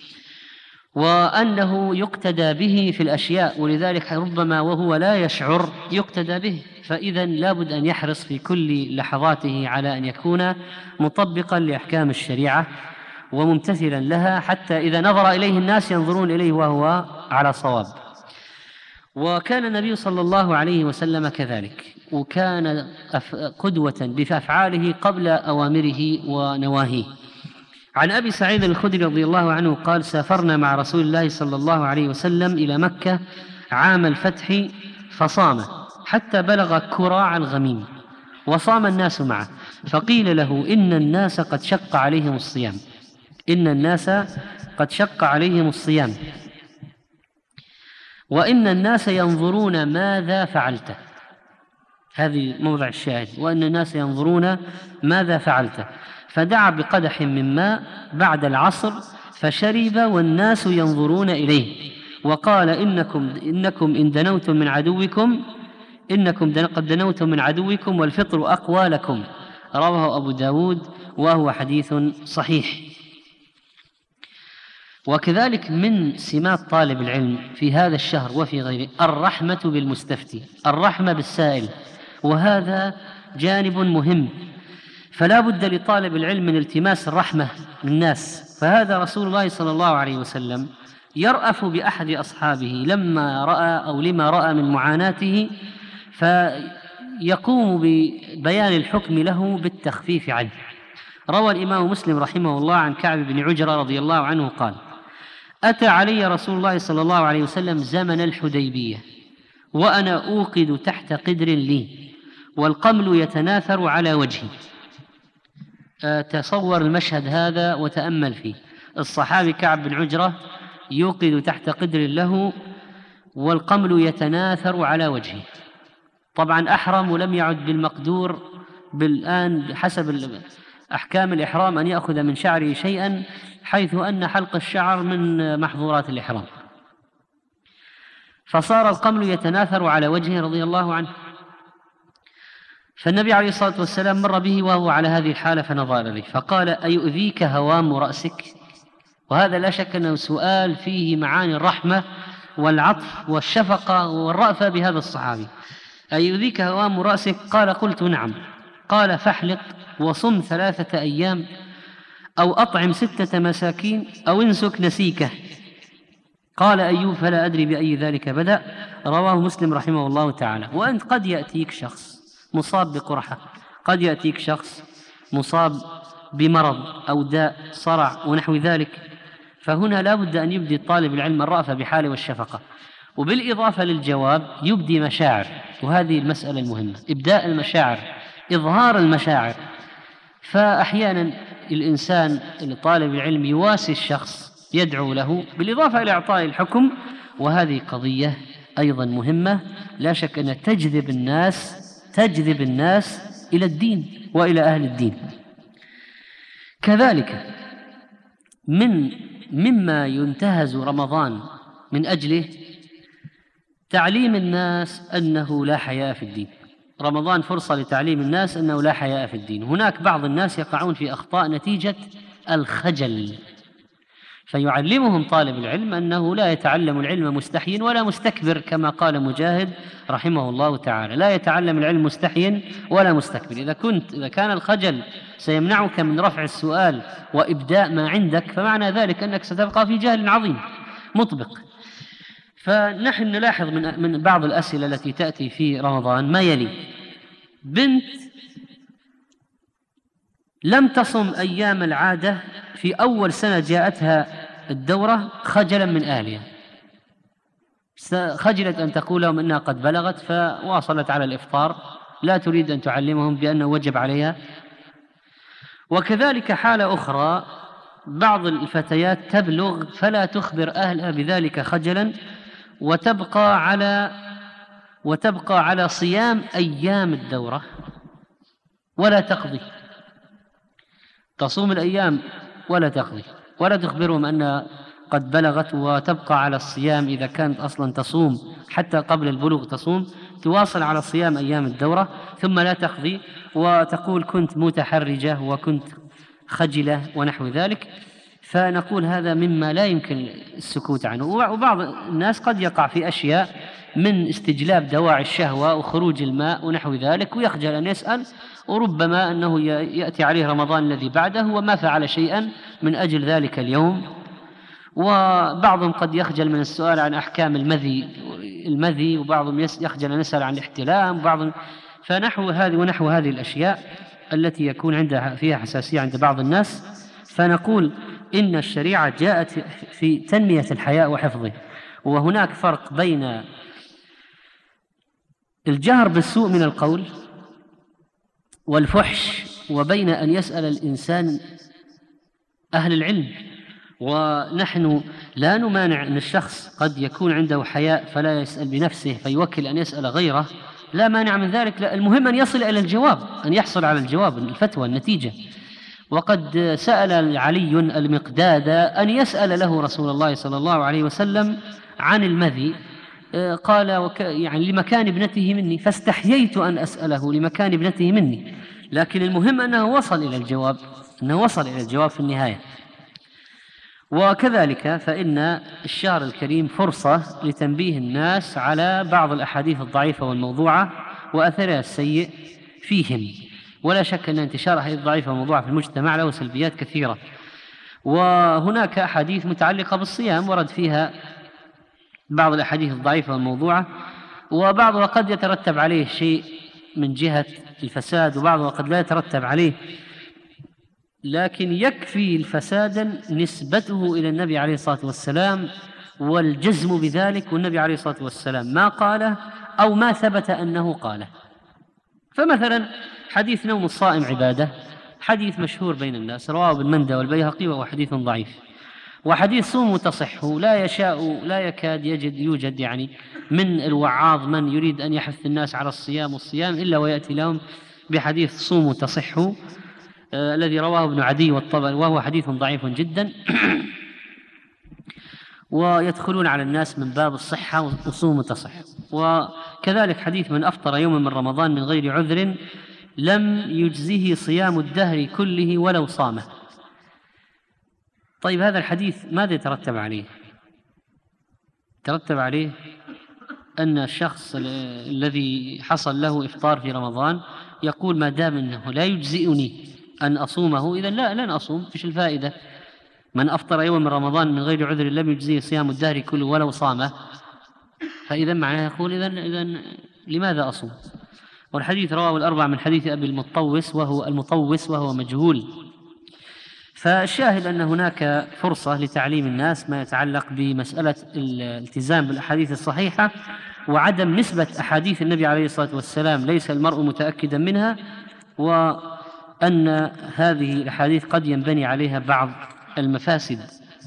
وأنه يقتدى به في الأشياء، ولذلك ربما وهو لا يشعر يقتدى به. فإذا لابد أن يحرص في كل لحظاته على أن يكون مطبقا لأحكام الشريعة وممتثلا لها، حتى إذا نظر إليه الناس ينظرون إليه وهو على صواب. وكان النبي صلى الله عليه وسلم كذلك، وكان قدوة بأفعاله قبل أوامره ونواهيه. عن أبي سعيد الخدري رضي الله عنه قال: سافرنا مع رسول الله صلى الله عليه وسلم إلى مكة عام الفتح فصام حتى بلغ كراع الغميم، وصام الناس معه، فقيل له: إن الناس قد شق عليهم الصيام وإن الناس ينظرون ماذا فعلت. هذه موضع الشاهد، وأن الناس ينظرون ماذا فعلت. فدعا بقدح من ماء بعد العصر فشرب والناس ينظرون إليه، وقال: إنكم إن دنوتم من عدوكم قد دنوتم من عدوكم والفطر أقوى لكم. رواه أبو داود وهو حديث صحيح. وكذلك من سمات طالب العلم في هذا الشهر وفي غيره الرحمة بالمستفتي، الرحمة بالسائل، وهذا جانب مهم، فلا بد لطالب العلم من التماس الرحمة من الناس. فهذا رسول الله صلى الله عليه وسلم يرأف بأحد أصحابه لما رأى من معاناته، فيقوم ببيان الحكم له بالتخفيف عنه. روى الإمام مسلم رحمه الله عن كعب بن عجرة رضي الله عنه قال: أتى علي رسول الله صلى الله عليه وسلم زمن الحديبية وأنا أوقد تحت قدر لي والقمل يتناثر على وجهي. تصور المشهد هذا وتأمل فيه. الصحابي كعب بن عجرة يوقد تحت قدر له والقمل يتناثر على وجهه. طبعا أحرم ولم يعد بالمقدور بالآن حسب أحكام الإحرام أن يأخذ من شعره شيئا، حيث أن حلق الشعر من محظورات الإحرام. فصار القمل يتناثر على وجهه رضي الله عنه، فالنبي عليه الصلاة والسلام مر به وهو على هذه الحالة فنظر إليه فقال: أيؤذيك هوام رأسك؟ وهذا لا شك أنه سؤال فيه معاني الرحمة والعطف والشفقة والرأفة بهذا الصحابي. أيؤذيك هوام رأسك؟ قال: قلت نعم. قال فاحلق وصم 3 أيام أو أطعم 6 مساكين أو انسك نسيكه. قال أيوب فلا أدري بأي ذلك بدأ. رواه مسلم رحمه الله تعالى. وأنت قد يأتيك شخص مصاب بقرحة، قد يأتيك شخص مصاب بمرض أو داء صرع ونحو ذلك، فهنا لا بد أن يبدي طالب العلم الرأفة بحاله والشفقة، وبالإضافة للجواب يبدي مشاعر، وهذه المسألة المهمة، إبداء المشاعر، إظهار المشاعر. فأحيانا الإنسان طالب العلم يواسي الشخص، يدعو له بالإضافة إلى إعطاء الحكم، وهذه قضية أيضا مهمة لا شك أن تجذب الناس إلى الدين وإلى أهل الدين. كذلك مما ينتهز رمضان من أجله تعليم الناس أنه لا حياء في الدين. رمضان فرصة لتعليم الناس أنه لا حياء في الدين. هناك بعض الناس يقعون في أخطاء نتيجة الخجل، فيعلمهم طالب العلم أنه لا يتعلم العلم مستحيا ولا مستكبر، كما قال مجاهد رحمه الله تعالى: لا يتعلم العلم مستحيا ولا مستكبر. إذا كان الخجل سيمنعك من رفع السؤال وإبداء ما عندك، فمعنى ذلك أنك ستبقى في جهل عظيم مطبق. فنحن نلاحظ من بعض الأسئلة التي تأتي في رمضان ما يلي: بنت لم تصم أيام العادة في أول سنة جاءتها الدورة خجلا من أهلها، خجلت أن تقول لهم أنها قد بلغت فواصلت على الإفطار، لا تريد أن تعلمهم بأنه وجب عليها. وكذلك حالة أخرى، بعض الفتيات تبلغ فلا تخبر أهلها بذلك خجلا، وتبقى على صيام أيام الدورة ولا تقضي، تصوم الأيام ولا تقضي، ولا تخبرهم أنها قد بلغت، وتبقى على الصيام. إذا كانت أصلا تصوم حتى قبل البلوغ تصوم، تواصل على صيام أيام الدورة ثم لا تقضي، وتقول كنت متحرجة وكنت خجلة ونحو ذلك. فنقول هذا مما لا يمكن السكوت عنه. وبعض الناس قد يقع في أشياء من استجلاب دواعي الشهوة وخروج الماء ونحو ذلك، ويخجل أن يسأل، وربما أنه يأتي عليه رمضان الذي بعده وما فعل شيئا من أجل ذلك اليوم. وبعضهم قد يخجل من السؤال عن أحكام المذي، وبعضهم يخجل أن يسأل عن الاحتلام، فنحو هذه الأشياء التي يكون عندها فيها حساسية عند بعض الناس. فنقول إن الشريعة جاءت في تنمية الحياء وحفظه، وهناك فرق بين الجهر بالسوء من القول والفحش وبين أن يسأل الإنسان أهل العلم. ونحن لا نمانع أن الشخص قد يكون عنده حياء فلا يسأل بنفسه فيوكل أن يسأل غيره، لا مانع من ذلك، المهم أن يصل إلى الجواب، أن يحصل على الجواب، الفتوى، النتيجة. وقد سأل علي المقداد أن يسأل له رسول الله صلى الله عليه وسلم عن المذي، قال يعني لمكان ابنته مني، فاستحييت أن أسأله لمكان ابنته مني، لكن المهم أنه وصل إلى الجواب في النهاية. وكذلك فإن الشهر الكريم فرصة لتنبيه الناس على بعض الأحاديث الضعيفة والموضوعة وأثرها السيء فيهم، ولا شك أن انتشار أحاديث ضعيفة وموضوعة في المجتمع له سلبيات كثيرة. وهناك أحاديث متعلقة بالصيام ورد فيها بعض الأحاديث الضعيفة والموضوعة، وبعضها قد يترتب عليه شيء من جهة الفساد، وبعضها قد لا يترتب عليه، لكن يكفي الفسادا نسبته إلى النبي عليه الصلاة والسلام والجزم بذلك، والنبي عليه الصلاة والسلام ما قاله أو ما ثبت أنه قاله. فمثلا حديث نوم الصائم عبادة، حديث مشهور بين الناس، رواه ابن مندى والبيهقي وهو حديث ضعيف. وحديث صوموا تصحوا، لا يكاد يوجد يعني من الوعاظ من يريد أن يحث الناس على الصيام والصيام إلا ويأتي لهم بحديث صوموا تصحوا الذي رواه ابن عدي والطبري، وهو حديث ضعيف جدا. ويدخلون على الناس من باب الصحة وصوم تصح. وكذلك حديث من أفطر يوما من رمضان من غير عذر لم يجزه صيام الدهر كله ولو صامه. طيب هذا الحديث ماذا يترتب عليه؟ ترتب عليه أن الشخص الذي حصل له إفطار في رمضان يقول ما دام أنه لا يجزئني أن أصومه إذن لن أصوم، فيش الفائدة؟ من أفطر يوم من رمضان من غير عذر لم يجزيه صيام الدهر كله ولو صامه، فإذا معناه يقول إذن لماذا أصوم؟ والحديث رواه الأربعة من حديث أبي المطوس وهو مجهول. فالشاهد أن هناك فرصة لتعليم الناس ما يتعلق بمسألة الالتزام بالأحاديث الصحيحة، وعدم نسبة أحاديث النبي عليه الصلاة والسلام ليس المرء متأكدا منها، وأن هذه الأحاديث قد ينبني عليها بعض المفاسد.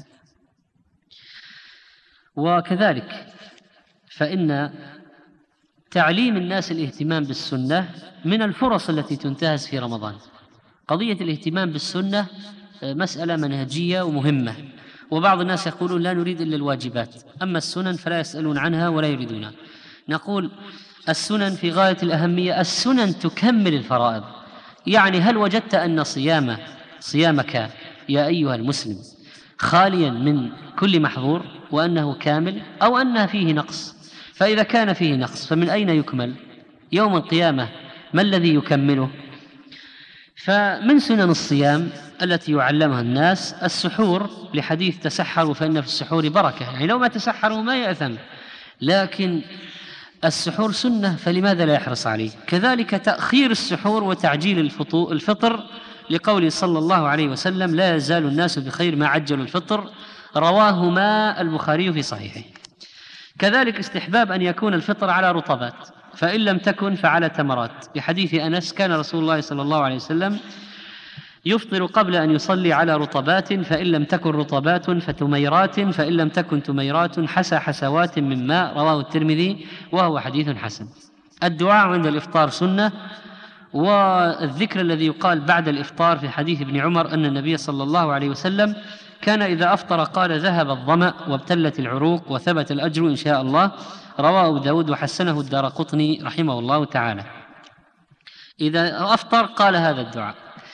وكذلك فإن تعليم الناس الاهتمام بالسنة من الفرص التي تنتهز في رمضان. قضية الاهتمام بالسنة مسألة منهجية ومهمة، وبعض الناس يقولون لا نريد إلا الواجبات، أما السنن فلا يسألون عنها ولا يريدونها. نقول السنن في غاية الأهمية، السنن تكمل الفرائض. يعني هل وجدت أن صيامك يا أيها المسلم خاليا من كل محظور وأنه كامل، أو أنه فيه نقص؟ فإذا كان فيه نقص فمن أين يكمل؟ يوم القيامة ما الذي يكمله؟ فمن سنن الصيام التي يعلمها الناس السحور، لحديث تسحروا فإن في السحور بركة، يعني لو ما تسحروا ما يأثم، لكن السحور سنة فلماذا لا يحرص عليه؟ كذلك تأخير السحور وتعجيل الفطر، لقول صلى الله عليه وسلم لا يزال الناس بخير ما عجلوا الفطر، رواهما البخاري في صحيحه. كذلك استحباب أن يكون الفطر على رطبات، فإن لم تكن فعلى تمرات، لحديث أنس كان رسول الله صلى الله عليه وسلم يفطر قبل أن يصلي على رطبات، فإن لم تكن رطبات فتميرات، فإن لم تكن تميرات حسوات من ماء، رواه الترمذي وهو حديث حسن. الدعاء عند الإفطار سنة، والذكر الذي يقال بعد الإفطار في حديث ابن عمر أن النبي صلى الله عليه وسلم كان إذا أفطر قال ذهب الظمأ وابتلت العروق وثبت الأجر إن شاء الله، رواه أبو داود وحسنه الدارقطني رحمه الله تعالى. إذا أفطر قال هذا الدعاء.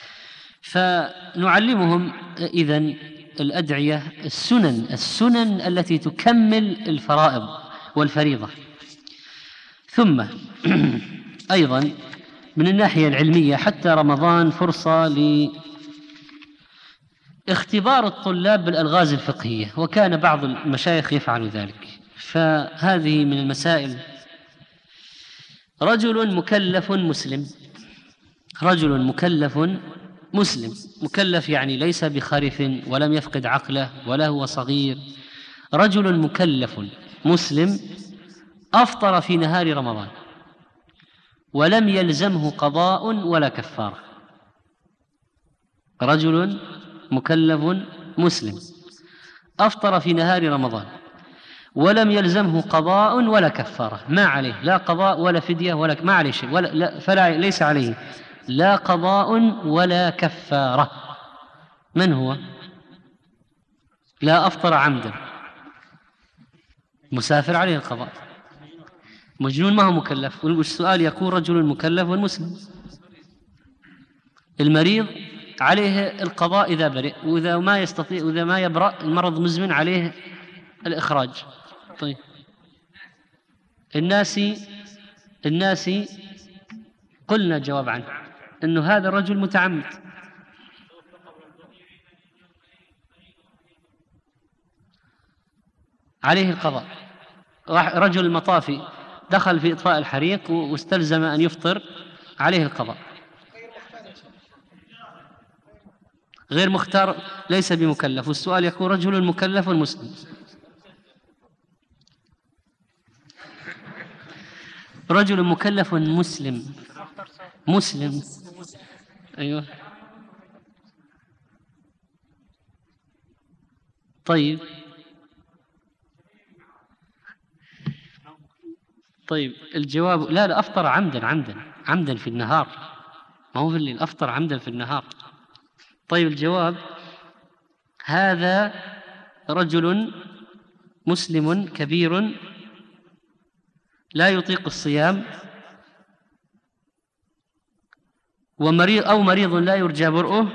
فنعلمهم إذن الأدعية السنن التي تكمل الفرائض والفريضة. ثم أيضا من الناحية العلمية حتى رمضان فرصة لاختبار الطلاب بالألغاز الفقهية، وكان بعض المشايخ يفعل ذلك. فهذه من المسائل: رجل مكلف مسلم، مكلف يعني ليس بخرف ولم يفقد عقله ولا هو صغير، رجل مكلف مسلم أفطر في نهار رمضان ولم يلزمه قضاء ولا كفارة. رجل مكلف مسلم أفطر في نهار رمضان ولم يلزمه قضاء ولا كفارة، ما عليه لا قضاء ولا فدية ولا ما عليه شيء، ليس عليه لا قضاء ولا كفارة. من هو؟ لا أفطر عمدا، مسافر عليه القضاء، مجنون ما هو مكلف. والسؤال يقول رجل مكلف والمسلم. المريض عليه القضاء إذا برئ، وإذا ما يستطيع وإذا ما يبرأ المرض مزمن عليه الإخراج. طيب الناس قلنا جواب عنه أنه هذا الرجل متعمد. عليه القضاء. رجل المطافي دخل في إطفاء الحريق واستلزم أن يفطر، عليه القضاء. غير مختار ليس بمكلف. والسؤال يقول رجل مكلف مسلم. رجل مكلف مسلم. أيوه. طيب الجواب لا أفطر عمدا في النهار، ما هو في الليل، أفطر عمدا في النهار. طيب الجواب: هذا رجل مسلم كبير لا يطيق الصيام، مريض لا يرجى برؤه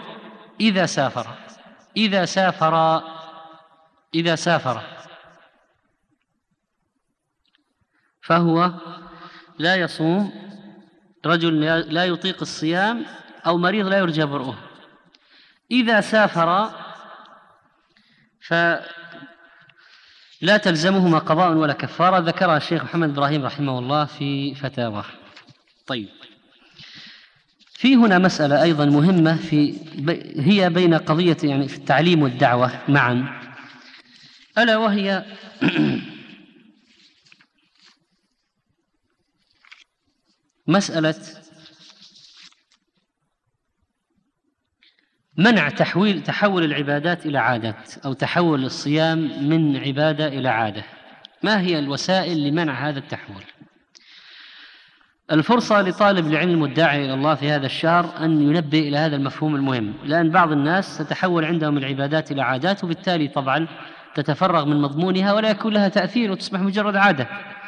إذا سافر فهو لا يصوم رجل لا يطيق الصيام أو مريض لا يرجى برؤه. إذا سافر فلا تلزمهما قضاء ولا كفارة، ذكرها الشيخ محمد إبراهيم رحمه الله في فتاواه. طيب، في هنا مسألة أيضا مهمة هي بين قضية يعني في التعليم والدعوة معا، ألا وهي مسألة منع تحول العبادات إلى عادات، أو تحول الصيام من عبادة إلى عادة. ما هي الوسائل لمنع هذا التحول؟ الفرصة لطالب العلم والداعي إلى الله في هذا الشهر أن ينبه إلى هذا المفهوم المهم، لأن بعض الناس تتحول عندهم العبادات إلى عادات، وبالتالي طبعا تتفرغ من مضمونها ولا يكون لها تأثير وتصبح مجرد عادة.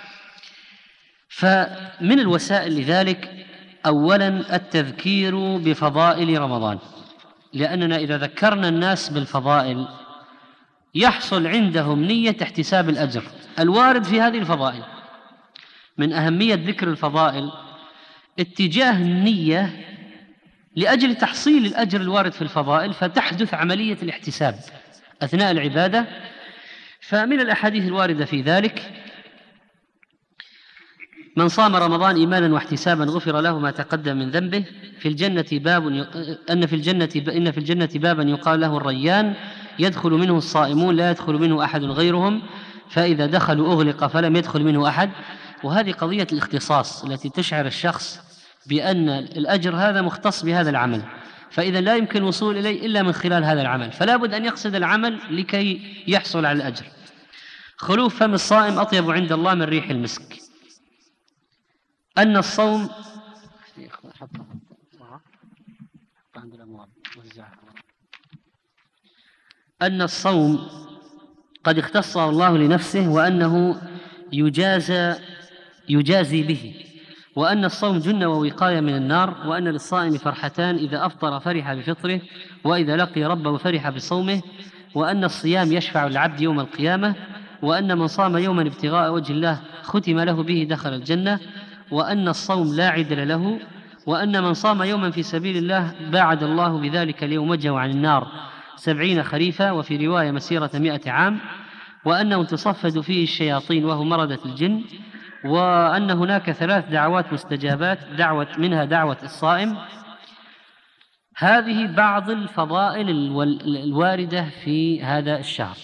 فمن الوسائل لذلك أولا التذكير بفضائل رمضان، لأننا إذا ذكرنا الناس بالفضائل يحصل عندهم نية احتساب الأجر الوارد في هذه الفضائل. من أهمية ذكر الفضائل اتجاه النية لأجل تحصيل الأجر الوارد في الفضائل، فتحدث عملية الاحتساب أثناء العبادة. فمن الأحاديث الواردة في ذلك: من صام رمضان إيمانا واحتسابا غفر له ما تقدم من ذنبه. في الجنة باب إن في الجنة بابا يقال له الريان، يدخل منه الصائمون لا يدخل منه أحد غيرهم، فإذا دخلوا أغلق فلم يدخل منه أحد. وهذه قضية الاختصاص التي تشعر الشخص بأن الأجر هذا مختص بهذا العمل، فإذا لا يمكن الوصول إليه إلا من خلال هذا العمل، فلا بد أن يقصد العمل لكي يحصل على الأجر. خلوف فم الصائم أطيب عند الله من ريح المسك. أن الصوم قد اختصه الله لنفسه، وأنه يجازي به، وأن الصوم جنة ووقاية من النار، وأن للصائم فرحتان: إذا أفطر فرح بفطره، وإذا لقي ربه فرح بصومه، وأن الصيام يشفع العبد يوم القيامة، وأن من صام يوما ابتغاء وجه الله ختم له به دخل الجنة، وأن الصوم لا عدل له، وأن من صام يوما في سبيل الله باعد الله بذلك اليوم وجهه عن النار 70 خريفا، وفي رواية مسيرة 100 عام، وأنه تصفد فيه الشياطين وهو مردة الجن، وأن هناك 3 دعوات مستجابات، منها دعوة الصائم. هذه بعض الفضائل الواردة في هذا الشهر.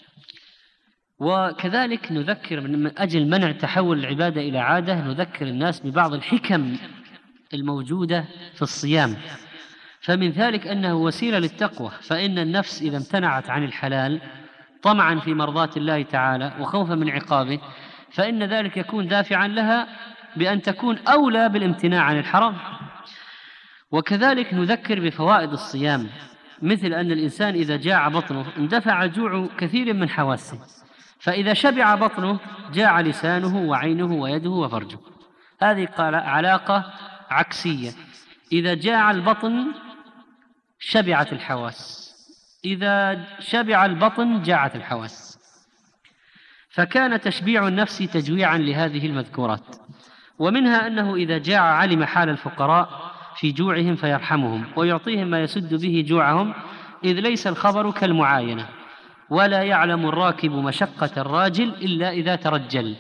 وكذلك نذكر من أجل منع تحول العبادة إلى عادة، نذكر الناس ببعض الحكم الموجودة في الصيام. فمن ذلك أنه وسيلة للتقوى، فإن النفس إذا امتنعت عن الحلال طمعا في مرضات الله تعالى وخوفا من عقابه، فإن ذلك يكون دافعا لها بأن تكون أولى بالامتناع عن الحرام. وكذلك نذكر بفوائد الصيام، مثل أن الإنسان إذا جاع بطنه اندفع جوع كثير من حواسه، فإذا شبع بطنه جاع لسانه وعينه ويده وفرجه. هذه علاقة عكسية: إذا جاع البطن شبعت الحواس، إذا شبع البطن جاعت الحواس. فكان تشبيع النفس تجويعا لهذه المذكورات. ومنها أنه إذا جاع علم حال الفقراء في جوعهم فيرحمهم ويعطيهم ما يسد به جوعهم، إذ ليس الخبر كالمعاينة، ولا يعلم الراكب مشقة الراجل إلا إذا ترجل.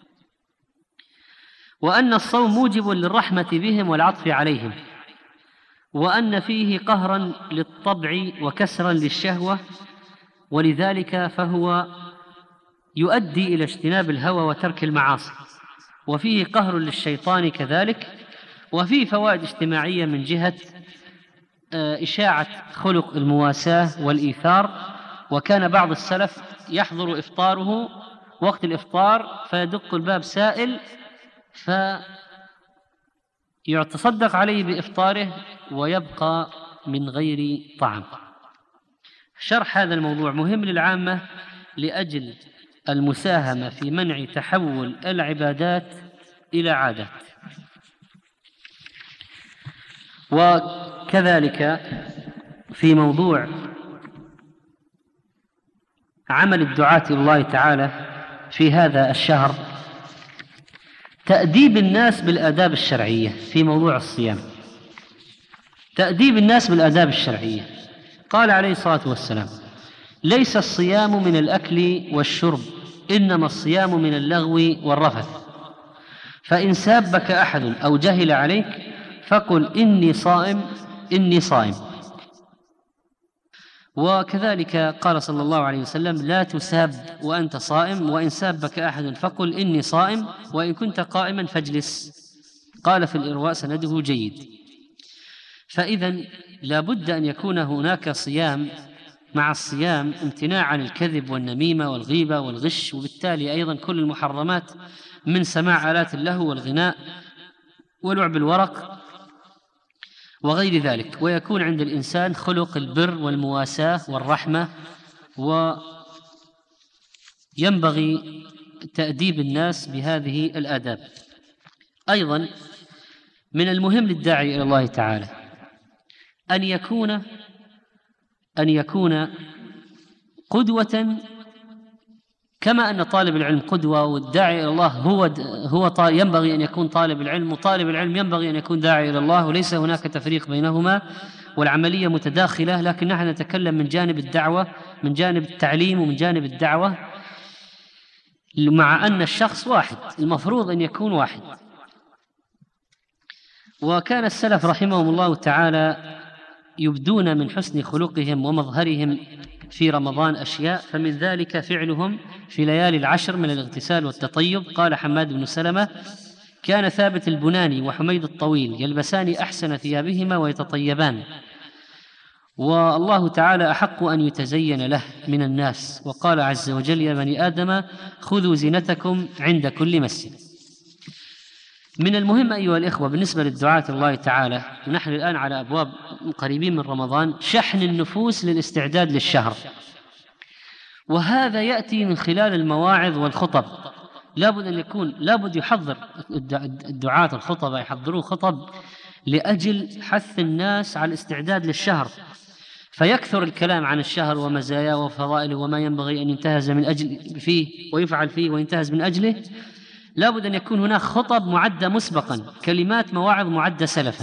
وأن الصوم موجب للرحمة بهم والعطف عليهم، وأن فيه قهرا للطبع وكسرا للشهوة، ولذلك فهو يؤدي إلى اجتناب الهوى وترك المعاصي، وفيه قهر للشيطان كذلك. وفيه فوائد اجتماعية من جهة إشاعة خلق المواساة والإيثار. وكان بعض السلف يحضر إفطاره وقت الإفطار فيدق الباب سائل فيتصدق عليه بإفطاره ويبقى من غير طعام. شرح هذا الموضوع مهم للعامة لأجل المساهمة في منع تحول العبادات إلى عادات. وكذلك في موضوع عمل الدعاة إلى الله تعالى في هذا الشهر تأديب الناس بالآداب الشرعية في موضوع الصيام. تأديب الناس بالآداب الشرعية. قال عليه الصلاة والسلام: ليس الصيام من الأكل والشرب، إنما الصيام من اللغو والرفث، فإن سابك أحد أو جهل عليك فقل إني صائم إني صائم. وكذلك قال صلى الله عليه وسلم: لا تساب وأنت صائم، وإن سابك أحد فقل إني صائم، وإن كنت قائما فاجلس. قال في الإرواء: سنده جيد. فإذا لا بد أن يكون هناك صيام، مع الصيام امتناع عن الكذب والنميمة والغيبة والغش، وبالتالي أيضا كل المحرمات من سماع آلات اللهو والغناء ولعب الورق وغير ذلك، ويكون عند الإنسان خلق البر والمواساة والرحمة، وينبغي تأديب الناس بهذه الآداب. أيضا من المهم للداعي إلى الله تعالى أن يكون قدوة، كما أن طالب العلم قدوة والداعي إلى الله ينبغي أن يكون طالب العلم، وطالب العلم ينبغي أن يكون داعي إلى الله، وليس هناك تفريق بينهما، والعملية متداخلة. لكن نحن نتكلم من جانب الدعوة، من جانب التعليم ومن جانب الدعوة، مع أن الشخص واحد، المفروض أن يكون واحد. وكان السلف رحمهم الله تعالى يبدون من حسن خلقهم ومظهرهم في رمضان أشياء، فمن ذلك فعلهم في ليالي العشر من الاغتسال والتطيب. قال حماد بن سلمة: كان ثابت البناني وحميد الطويل يلبسان أحسن ثيابهما ويتطيبان، والله تعالى أحق أن يتزين له من الناس، وقال عز وجل: يا بني آدم خذوا زينتكم عند كل مسجد. من المهم أيها الإخوة بالنسبة للدعاة الله تعالى، ونحن الآن على أبواب قريبين من رمضان، شحن النفوس للاستعداد للشهر، وهذا يأتي من خلال المواعظ والخطب. لابد يحضر الدعاة الخطبة، يحضروا خطب لأجل حث الناس على الاستعداد للشهر، فيكثر الكلام عن الشهر ومزاياه وفضائله وما ينبغي أن ينتهز من أجل فيه ويفعل فيه وينتهز من أجله. لابد أن يكون هناك خطب معدة مسبقا، كلمات مواعظ معدة سلفا.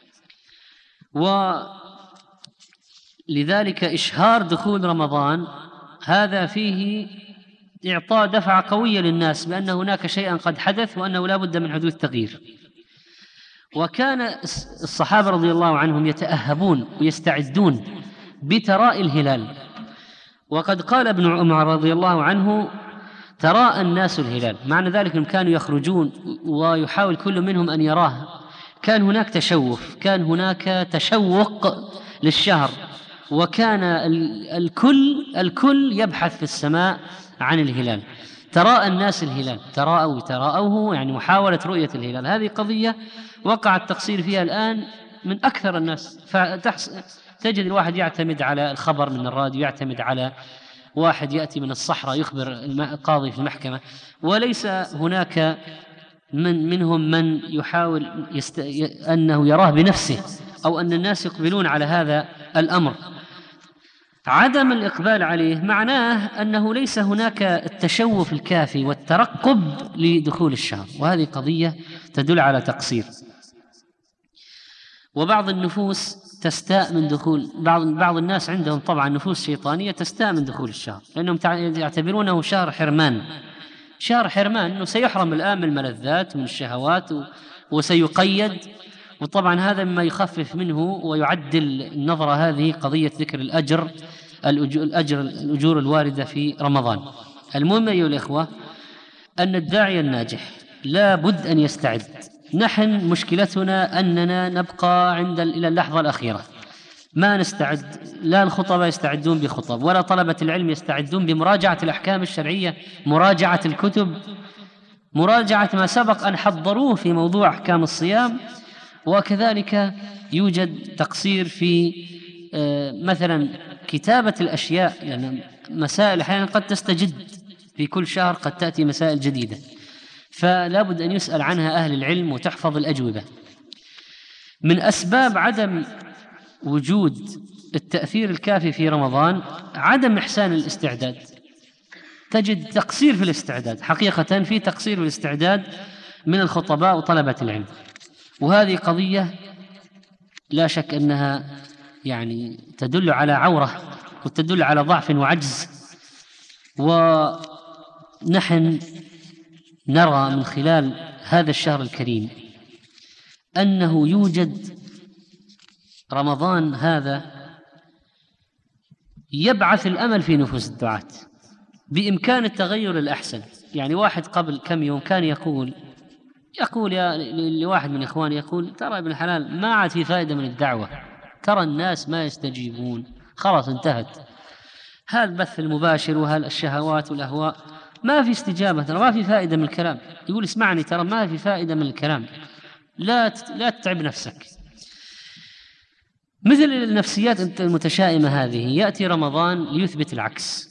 ولذلك إشهار دخول رمضان هذا فيه إعطاء دفعة قوية للناس بأن هناك شيئا قد حدث، وأنه لا بد من حدوث تغيير. وكان الصحابة رضي الله عنهم يتأهبون ويستعدون بتراء الهلال، وقد قال ابن عمر رضي الله عنه: تراءى الناس الهلال، معنى ذلك أنهم كانوا يخرجون ويحاول كل منهم أن يراه. كان هناك تشوف، كان هناك تشوق للشهر، وكان الكل يبحث في السماء عن الهلال. تراءى الناس الهلال، تراءوه يعني محاولة رؤية الهلال. هذه قضية وقع التقصير فيها الآن من أكثر الناس، تجد الواحد يعتمد على الخبر من الراديو، يعتمد على واحد يأتي من الصحراء يخبر القاضي في المحكمة، وليس هناك منهم من يحاول أنه يراه بنفسه، أو أن الناس يقبلون على هذا الأمر. عدم الإقبال عليه معناه أنه ليس هناك التشوف الكافي والترقب لدخول الشهر، وهذه قضية تدل على تقصير. وبعض النفوس تستاء من دخول، بعض الناس عندهم طبعا نفوس شيطانية تستاء من دخول الشهر، لأنهم يعتبرونه شهر حرمان، أنه سيحرم الآن من الملذات ومن الشهوات وسيقيد. وطبعا هذا مما يخفف منه ويعدل النظرة هذه قضية ذكر الأجور الواردة في رمضان. المهم أيها الإخوة أن الداعي الناجح لا بد أن يستعد. نحن مشكلتنا أننا نبقى إلى اللحظة الأخيرة، ما نستعد، لا الخطباء يستعدون بخطب، ولا طلبة العلم يستعدون بمراجعة الأحكام الشرعية، مراجعة الكتب، مراجعة ما سبق أن حضروه في موضوع أحكام الصيام. وكذلك يوجد تقصير في مثلا كتابة الأشياء، لأن مسائل أحيانا قد تستجد في كل شهر، قد تأتي مسائل جديدة، فلا بد أن يسأل عنها أهل العلم وتحفظ الأجوبة. من أسباب عدم وجود التأثير الكافي في رمضان عدم إحسان الاستعداد. تجد تقصير في الاستعداد، حقيقة في تقصير في الاستعداد من الخطباء وطلبة العلم. وهذه قضية لا شك أنها يعني تدل على عورة وتدل على ضعف وعجز. ونحن نرى من خلال هذا الشهر الكريم أنه يوجد رمضان هذا يبعث الأمل في نفوس الدعاة بإمكان التغير الأحسن. يعني واحد قبل كم يوم كان يقول لواحد من إخواني، يقول ترى ابن الحلال ما عاد في فائدة من الدعوة، ترى الناس ما يستجيبون، خلاص انتهت، هالبث المباشر وهالشهوات والأهواء ما في استجابة، ترى ما في فائدة من الكلام. يقول اسمعني، ترى ما في فائدة من الكلام، لا تتعب نفسك. مثل النفسيات المتشائمة هذه يأتي رمضان ليثبت العكس،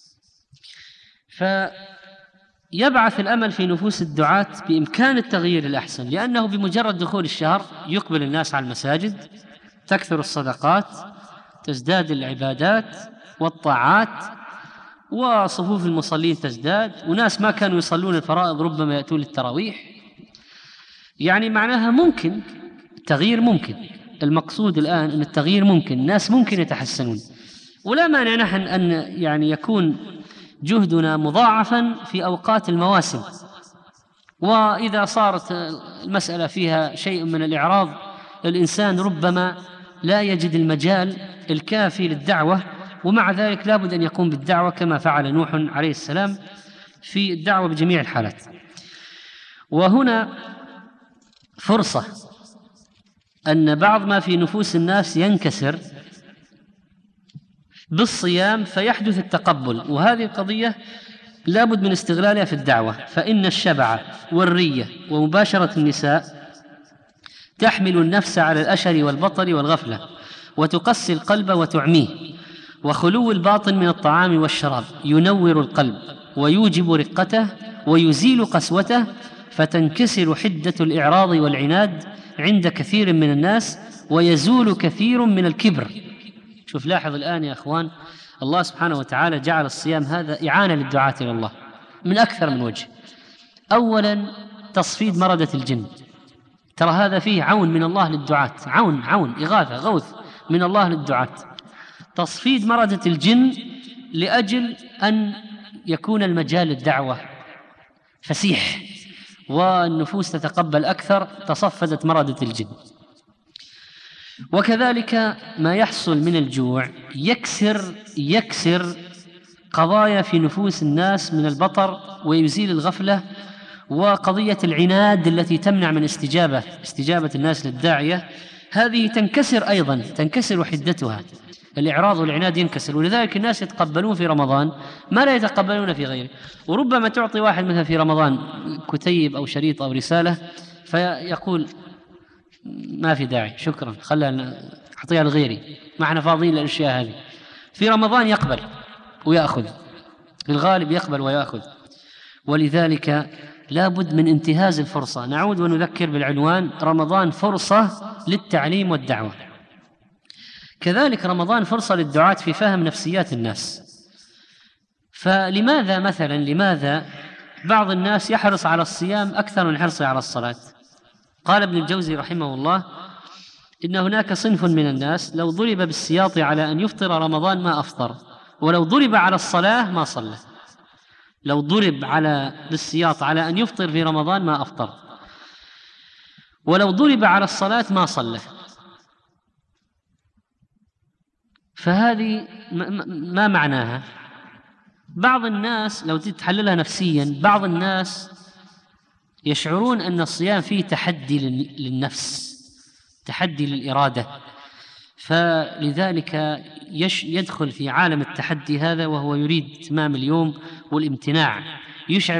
فيبعث الأمل في نفوس الدعاة بإمكان التغيير الأحسن، لأنه بمجرد دخول الشهر يقبل الناس على المساجد، تكثر الصدقات، تزداد العبادات والطاعات، وصفوف المصلين تزداد، وناس ما كانوا يصلون الفرائض ربما يأتون للتراويح. يعني معناها ممكن التغيير، ممكن المقصود الآن أن التغيير ممكن، الناس ممكن يتحسنون، ولا مانع نحن أن يعني يكون جهدنا مضاعفا في أوقات المواسم. وإذا صارت المسألة فيها شيء من الإعراض، الإنسان ربما لا يجد المجال الكافي للدعوة، ومع ذلك لابد أن يقوم بالدعوة كما فعل نوح عليه السلام في الدعوة بجميع الحالات. وهنا فرصة أن بعض ما في نفوس الناس ينكسر بالصيام فيحدث التقبل، وهذه القضية لابد من استغلالها في الدعوة. فإن الشبع والرية ومباشرة النساء تحمل النفس على الأشر والبطر والغفلة، وتقسي القلب وتعميه، وخلو الباطن من الطعام والشراب ينور القلب ويوجب رقته ويزيل قسوته، فتنكسر حدة الإعراض والعناد عند كثير من الناس، ويزول كثير من الكبر. شوف، لاحظ الآن يا أخوان، الله سبحانه وتعالى جعل الصيام هذا إعانة للدعاة إلى الله من أكثر من وجه. أولا تصفيد مردة الجن، ترى هذا فيه عون من الله للدعاة، عون إغاثة غوث من الله للدعاة. تصفيد مردة الجن لأجل أن يكون المجال للدعوة فسيح والنفوس تتقبل أكثر، تصفدت مردة الجن. وكذلك ما يحصل من الجوع يكسر قضايا في نفوس الناس من البطر، ويزيل الغفلة، وقضية العناد التي تمنع من استجابة الناس للداعية، هذه تنكسر أيضا، تنكسر حدتها، الإعراض والعناد ينكسر. ولذلك الناس يتقبلون في رمضان ما لا يتقبلون في غيره. وربما تعطي واحد مثلا في رمضان كتيب أو شريط أو رسالة فيقول ما في داعي، شكرا، خلنا أعطيها لغيري، ما احنا فاضيين للأشياء هذه. في رمضان يقبل ويأخذ، في الغالب يقبل ويأخذ. ولذلك لابد من انتهاز الفرصة. نعود ونذكر بالعنوان: رمضان فرصة للتعليم والدعوة. كذلك رمضان فرصة للدعاة في فهم نفسيات الناس. فلماذا مثلا بعض الناس يحرص على الصيام أكثر من حرصه على الصلاة؟ قال ابن الجوزي رحمه الله: إن هناك صنف من الناس لو ضرب بالسياط على أن يفطر رمضان ما أفطر، ولو ضرب على الصلاة ما صلى. لو ضرب بالسياط على أن يفطر في رمضان ما أفطر، ولو ضرب على الصلاة ما صلى. فهذه ما معناها؟ بعض الناس لو تتحللها نفسيا، بعض الناس يشعرون أن الصيام فيه تحدي للنفس، تحدي للإرادة، فلذلك يدخل في عالم التحدي هذا وهو يريد إتمام اليوم والامتناع، يشعر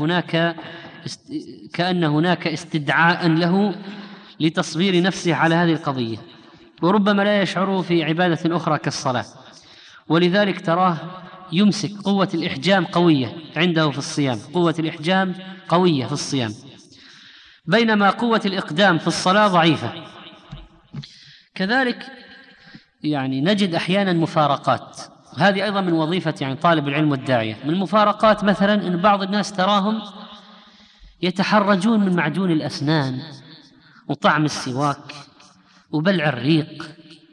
كأن هناك استدعاء له لتصبير نفسه على هذه القضية، وربما لا يشعره في عبادة أخرى كالصلاة. ولذلك تراه يمسك، قوة الإحجام قوية عنده في الصيام، قوة الإحجام قوية في الصيام، بينما قوة الإقدام في الصلاة ضعيفة. كذلك نجد أحيانا مفارقات، هذه أيضا من وظيفة طالب العلم والداعية. من المفارقات مثلا أن بعض الناس تراهم يتحرجون من معجون الأسنان وطعم السواك وبلع الريق،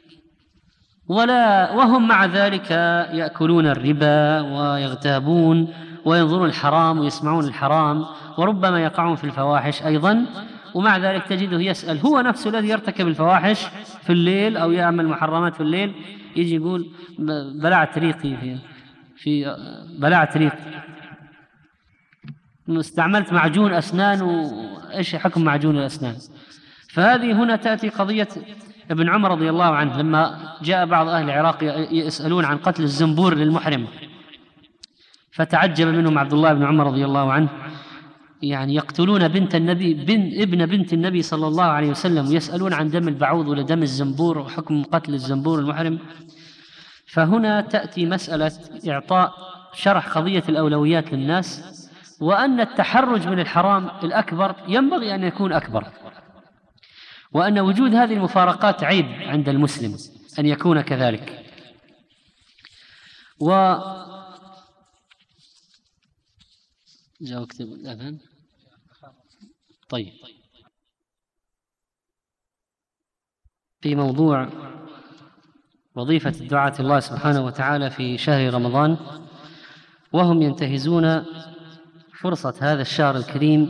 وهم مع ذلك يأكلون الربا ويغتابون وينظرون الحرام ويسمعون الحرام، وربما يقعون في الفواحش أيضا، ومع ذلك تجده يسأل هو نفسه الذي يرتكب الفواحش في الليل أو يعمل محرمات في الليل، يجي يقول بلعت ريقي في بلعت ريقي، استعملت معجون أسنان، وإيش حكم معجون الأسنان؟ فهذه هنا تأتي قضية ابن عمر رضي الله عنه لما جاء بعض أهل العراق يسألون عن قتل الزنبور للمحرم، فتعجب منهم عبد الله بن عمر رضي الله عنه، يعني يقتلون بنت النبي ابن بنت النبي صلى الله عليه وسلم، ويسألون عن دم البعوض ولا دم الزنبور وحكم قتل الزنبور المحرم. فهنا تأتي مسألة إعطاء شرح قضية الأولويات للناس، وأن التحرج من الحرام الأكبر ينبغي أن يكون أكبر، وأن وجود هذه المفارقات عيب عند المسلم أن يكون كذلك. جاء اكتب الأذان. طيب، في موضوع وظيفة الدعاة الله سبحانه وتعالى في شهر رمضان، وهم ينتهزون فرصة هذا الشهر الكريم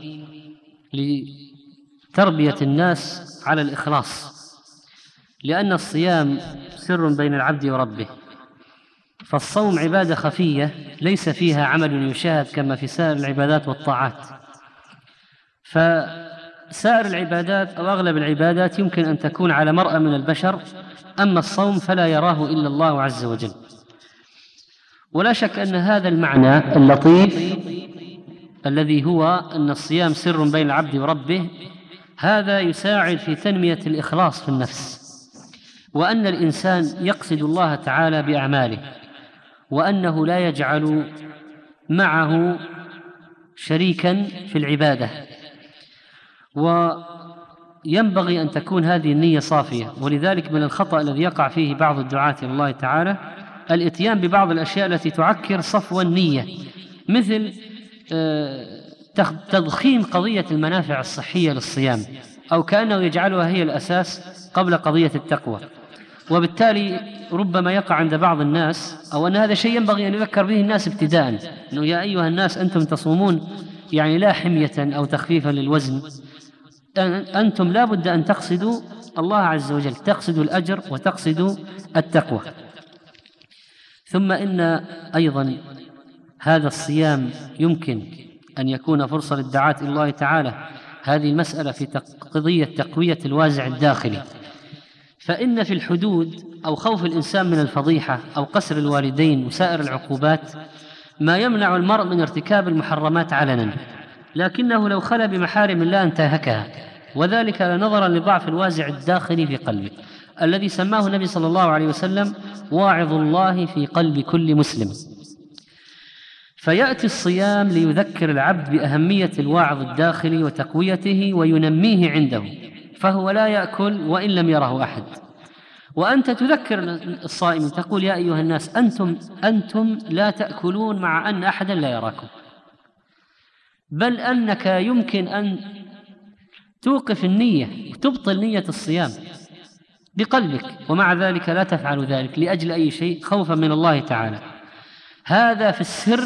لتربية الناس على الإخلاص، لأن الصيام سر بين العبد وربه، فالصوم عبادة خفية ليس فيها عمل يشاهد كما في سائر العبادات والطاعات، فسائر العبادات أو أغلب العبادات يمكن أن تكون على مرأى من البشر، أما الصوم فلا يراه إلا الله عز وجل. ولا شك أن هذا المعنى اللطيف الذي هو أن الصيام سر بين العبد وربه، هذا يساعد في تنمية الإخلاص في النفس، وأن الإنسان يقصد الله تعالى بأعماله، وأنه لا يجعل معه شريكا في العبادة، وينبغي أن تكون هذه النية صافية. ولذلك من الخطأ الذي يقع فيه بعض الدعاة إلى الله تعالى الإتيان ببعض الأشياء التي تعكر صفو النية، مثل تضخيم قضية المنافع الصحية للصيام، أو كأنه يجعلها هي الأساس قبل قضية التقوى، وبالتالي ربما يقع عند بعض الناس، أو أن هذا شيء ينبغي أن يذكر به الناس ابتداء، أنه يا أيها الناس أنتم تصومون يعني لا حمية أو تخفيفا للوزن، أنتم لا بد أن تقصدوا الله عز وجل، تقصدوا الأجر وتقصدوا التقوى. ثم إن أيضا هذا الصيام يمكن أن يكون فرصة للدعاة إلى الله تعالى هذه المسألة في قضية تقوية الوازع الداخلي، فإن في الحدود أو خوف الإنسان من الفضيحة أو قسر الوالدين وسائر العقوبات ما يمنع المرء من ارتكاب المحرمات علنا، لكنه لو خلا بمحارم الله انتهكها، وذلك نظرا لضعف الوازع الداخلي في قلبه الذي سماه النبي صلى الله عليه وسلم واعظ الله في قلب كل مسلم. فيأتي الصيام ليذكر العبد بأهمية الواعظ الداخلي وتقويته وينميه عنده، فهو لا يأكل وإن لم يره أحد، وأنت تذكر الصائم تقول يا أيها الناس أنتم لا تأكلون مع أن أحدا لا يراكم، بل أنك يمكن أن توقف النية وتبطل نية الصيام بقلبك، ومع ذلك لا تفعل ذلك لأجل أي شيء خوفا من الله تعالى. هذا في السر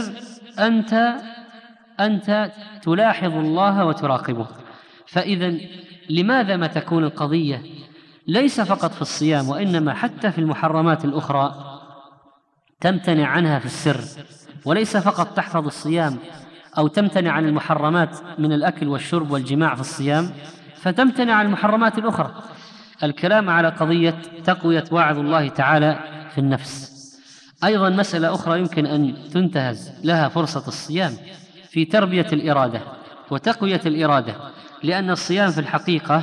أنت تلاحظ الله وتراقبه. فإذا لماذا ما تكون القضية ليس فقط في الصيام، وإنما حتى في المحرمات الأخرى تمتنع عنها في السر، وليس فقط تحفظ الصيام أو تمتنع عن المحرمات من الأكل والشرب والجماع في الصيام فتمتنع عن المحرمات الأخرى. الكلام على قضية تقوية واعظ الله تعالى في النفس. أيضا مسألة أخرى يمكن أن تنتهز لها فرصة الصيام في تربية الإرادة وتقوية الإرادة، لأن الصيام في الحقيقة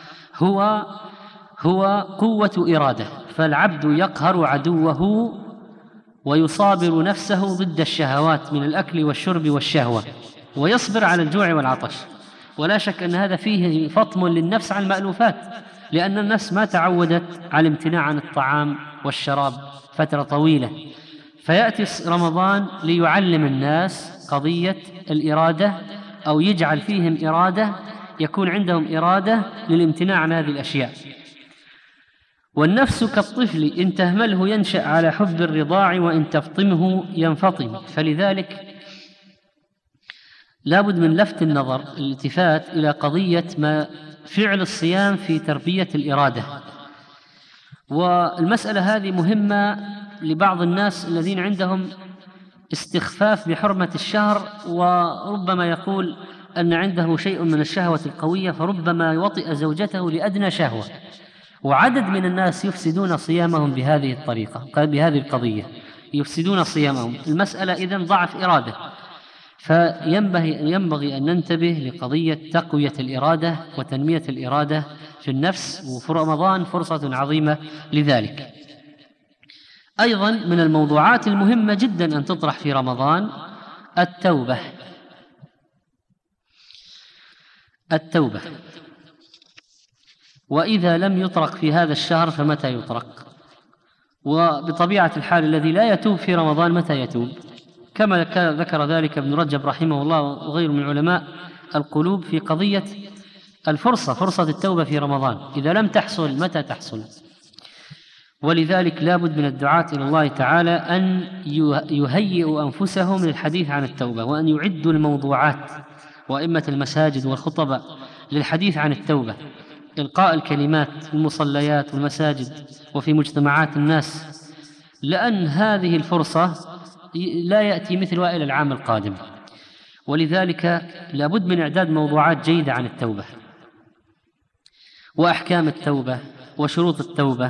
هو قوة إرادة، فالعبد يقهر عدوه ويصابر نفسه ضد الشهوات من الأكل والشرب والشهوة، ويصبر على الجوع والعطش. ولا شك أن هذا فيه فطم للنفس عن المألوفات، لأن النفس ما تعودت على الامتناع عن الطعام والشراب فترة طويلة، فيأتي رمضان ليعلم الناس قضية الإرادة أو يجعل فيهم إرادة، يكون عندهم إرادة للامتناع عن هذه الأشياء. والنفس كالطفل إن تهمله ينشأ على حب الرضاع وإن تفطمه ينفطم. فلذلك لابد من لفت النظر، الالتفات إلى قضية ما فعل الصيام في تربية الإرادة. والمسألة هذه مهمة لبعض الناس الذين عندهم استخفاف بحرمة الشهر، وربما يقول أن عنده شيء من الشهوة القوية، فربما يوطئ زوجته لأدنى شهوة. وعدد من الناس يفسدون صيامهم بهذه الطريقة، بهذه القضية يفسدون صيامهم. المسألة إذن ضعف إرادة، فينبغي أن ننتبه لقضية تقوية الإرادة وتنمية الإرادة في النفس، وفي رمضان فرصة عظيمة لذلك. أيضا من الموضوعات المهمة جدا أن تطرح في رمضان التوبة. وإذا لم يطرق في هذا الشهر فمتى يطرق؟ وبطبيعة الحال الذي لا يتوب في رمضان متى يتوب؟ كما ذكر ذلك ابن رجب رحمه الله وغيره من علماء القلوب في قضية فرصة التوبة في رمضان، إذا لم تحصل متى تحصل؟ ولذلك لابد من الدعاة إلى الله تعالى أن يهيئوا أنفسهم للحديث عن التوبة، وأن يعدوا الموضوعات وأئمة المساجد والخطباء للحديث عن التوبة، إلقاء الكلمات في المصليات والمساجد وفي مجتمعات الناس، لأن هذه الفرصة لا يأتي مثلها إلى العام القادم. ولذلك لابد من إعداد موضوعات جيدة عن التوبة وأحكام التوبة وشروط التوبة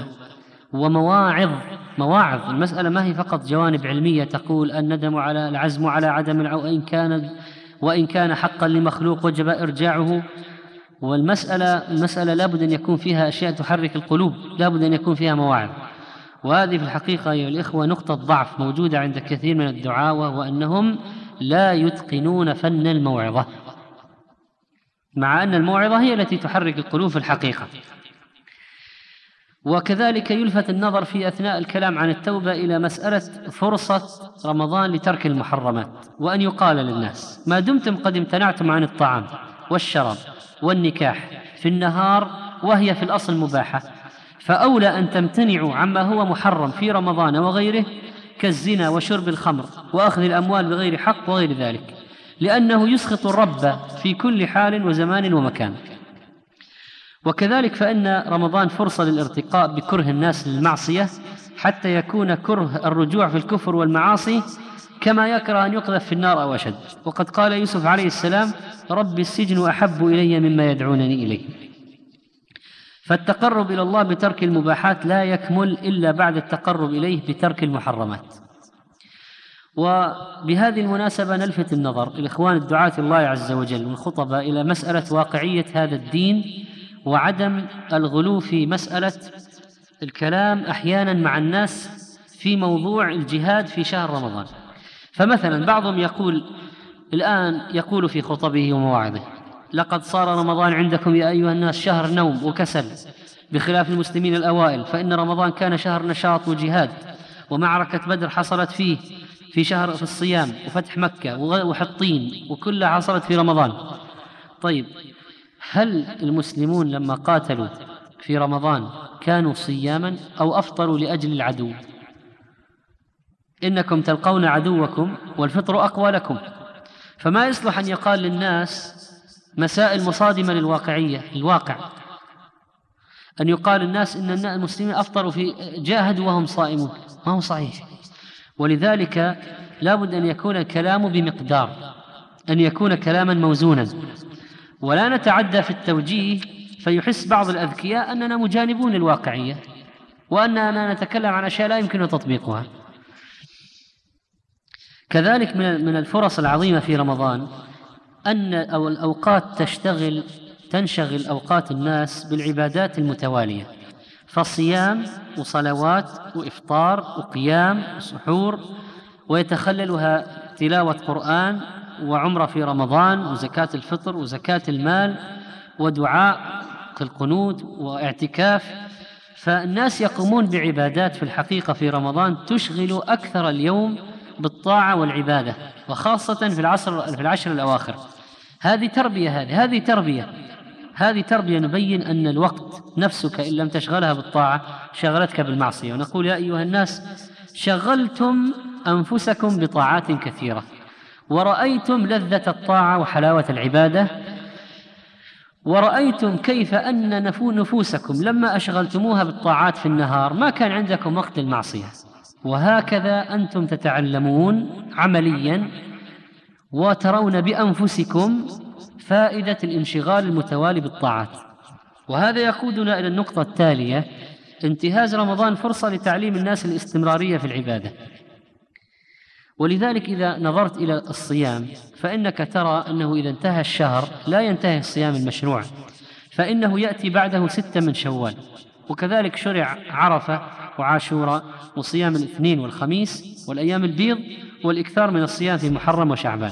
ومواعظ. المسألة ما هي فقط جوانب علمية تقول الندم على العزم على عدم وإن كان حقا لمخلوق وجب إرجاعه. والمسألة لابد أن يكون فيها أشياء تحرك القلوب، لابد أن يكون فيها مواعظ. وهذه في الحقيقة أيها الإخوة نقطة ضعف موجودة عند كثير من الدعاة، وهو أنهم لا يتقنون فن الموعظة، مع أن الموعظة هي التي تحرك القلوب في الحقيقة. وكذلك يلفت النظر في أثناء الكلام عن التوبة إلى مسألة فرصة رمضان لترك المحرمات، وأن يقال للناس ما دمتم قد امتنعتم عن الطعام والشراب والنكاح في النهار وهي في الأصل مباحة، فأولى أن تمتنعوا عما هو محرم في رمضان وغيره كالزنا وشرب الخمر وأخذ الأموال بغير حق وغير ذلك، لأنه يسخط الرب في كل حال وزمان ومكان. وكذلك فإن رمضان فرصة للارتقاء بكره الناس للمعصية، حتى يكون كره الرجوع في الكفر والمعاصي كما يكره أن يقذف في النار أو أشد. وقد قال يوسف عليه السلام: رب السجن أحب إلي مما يدعونني إليه. فالتقرب إلى الله بترك المباحات لا يكمل إلا بعد التقرب إليه بترك المحرمات. وبهذه المناسبة نلفت النظر الإخوان الدعاة الله عز وجل والخطباء إلى مسألة واقعية هذا الدين، وعدم الغلو في مسألة الكلام أحيانا مع الناس في موضوع الجهاد في شهر رمضان. فمثلا بعضهم يقول في خطبه ومواعظه: لقد صار رمضان عندكم يا أيها الناس شهر نوم وكسل، بخلاف المسلمين الأوائل، فإن رمضان كان شهر نشاط وجهاد، ومعركة بدر حصلت فيه في الصيام، وفتح مكة وحطين، وكلها حصلت في رمضان. طيب، هل المسلمون لما قاتلوا في رمضان كانوا صياما أو أفطروا لأجل العدو؟ إنكم تلقون عدوكم والفطر أقوى لكم. فما يصلح أن يقال للناس مسائل مصادمة الواقع، أن يقال للناس إن المسلمين أفطروا جاهدوا وهم صائمون، ما هو صحيح. ولذلك لابد أن يكون الكلام بمقدار، أن يكون كلاما موزونا، ولا نتعدى في التوجيه فيحس بعض الأذكياء أننا مجانبون الواقعية، وأننا نتكلم عن أشياء لا يمكن تطبيقها. كذلك من الفرص العظيمة في رمضان أن الأوقات تنشغل أوقات الناس بالعبادات المتوالية، فصيام وصلوات وإفطار وقيام وسحور، ويتخللها تلاوة قرآن وعمرة في رمضان وزكاة الفطر وزكاة المال ودعاء كالقنوت واعتكاف. فالناس يقومون بعبادات في الحقيقة في رمضان تشغل أكثر اليوم بالطاعة والعبادة، وخاصة في العشر الأواخر. هذه تربية نبين أن الوقت نفسك إن لم تشغلها بالطاعة شغلتك بالمعصية. ونقول يا أيها الناس شغلتم أنفسكم بطاعات كثيرة ورأيتم لذة الطاعة وحلاوة العبادة، ورأيتم كيف أن نفوسكم لما أشغلتموها بالطاعات في النهار ما كان عندكم وقت المعصية. وهكذا أنتم تتعلمون عمليا وترون بأنفسكم فائدة الانشغال المتوالي بالطاعات. وهذا يقودنا إلى النقطة التالية: انتهاز رمضان فرصة لتعليم الناس الاستمرارية في العبادة. ولذلك إذا نظرت إلى الصيام فإنك ترى أنه إذا انتهى الشهر لا ينتهي الصيام المشروع، فإنه يأتي بعده 6 من شوال، وكذلك شرع عرفة وعاشوراء وصيام الاثنين والخميس والأيام البيض والإكثار من الصيام في محرم وشعبان.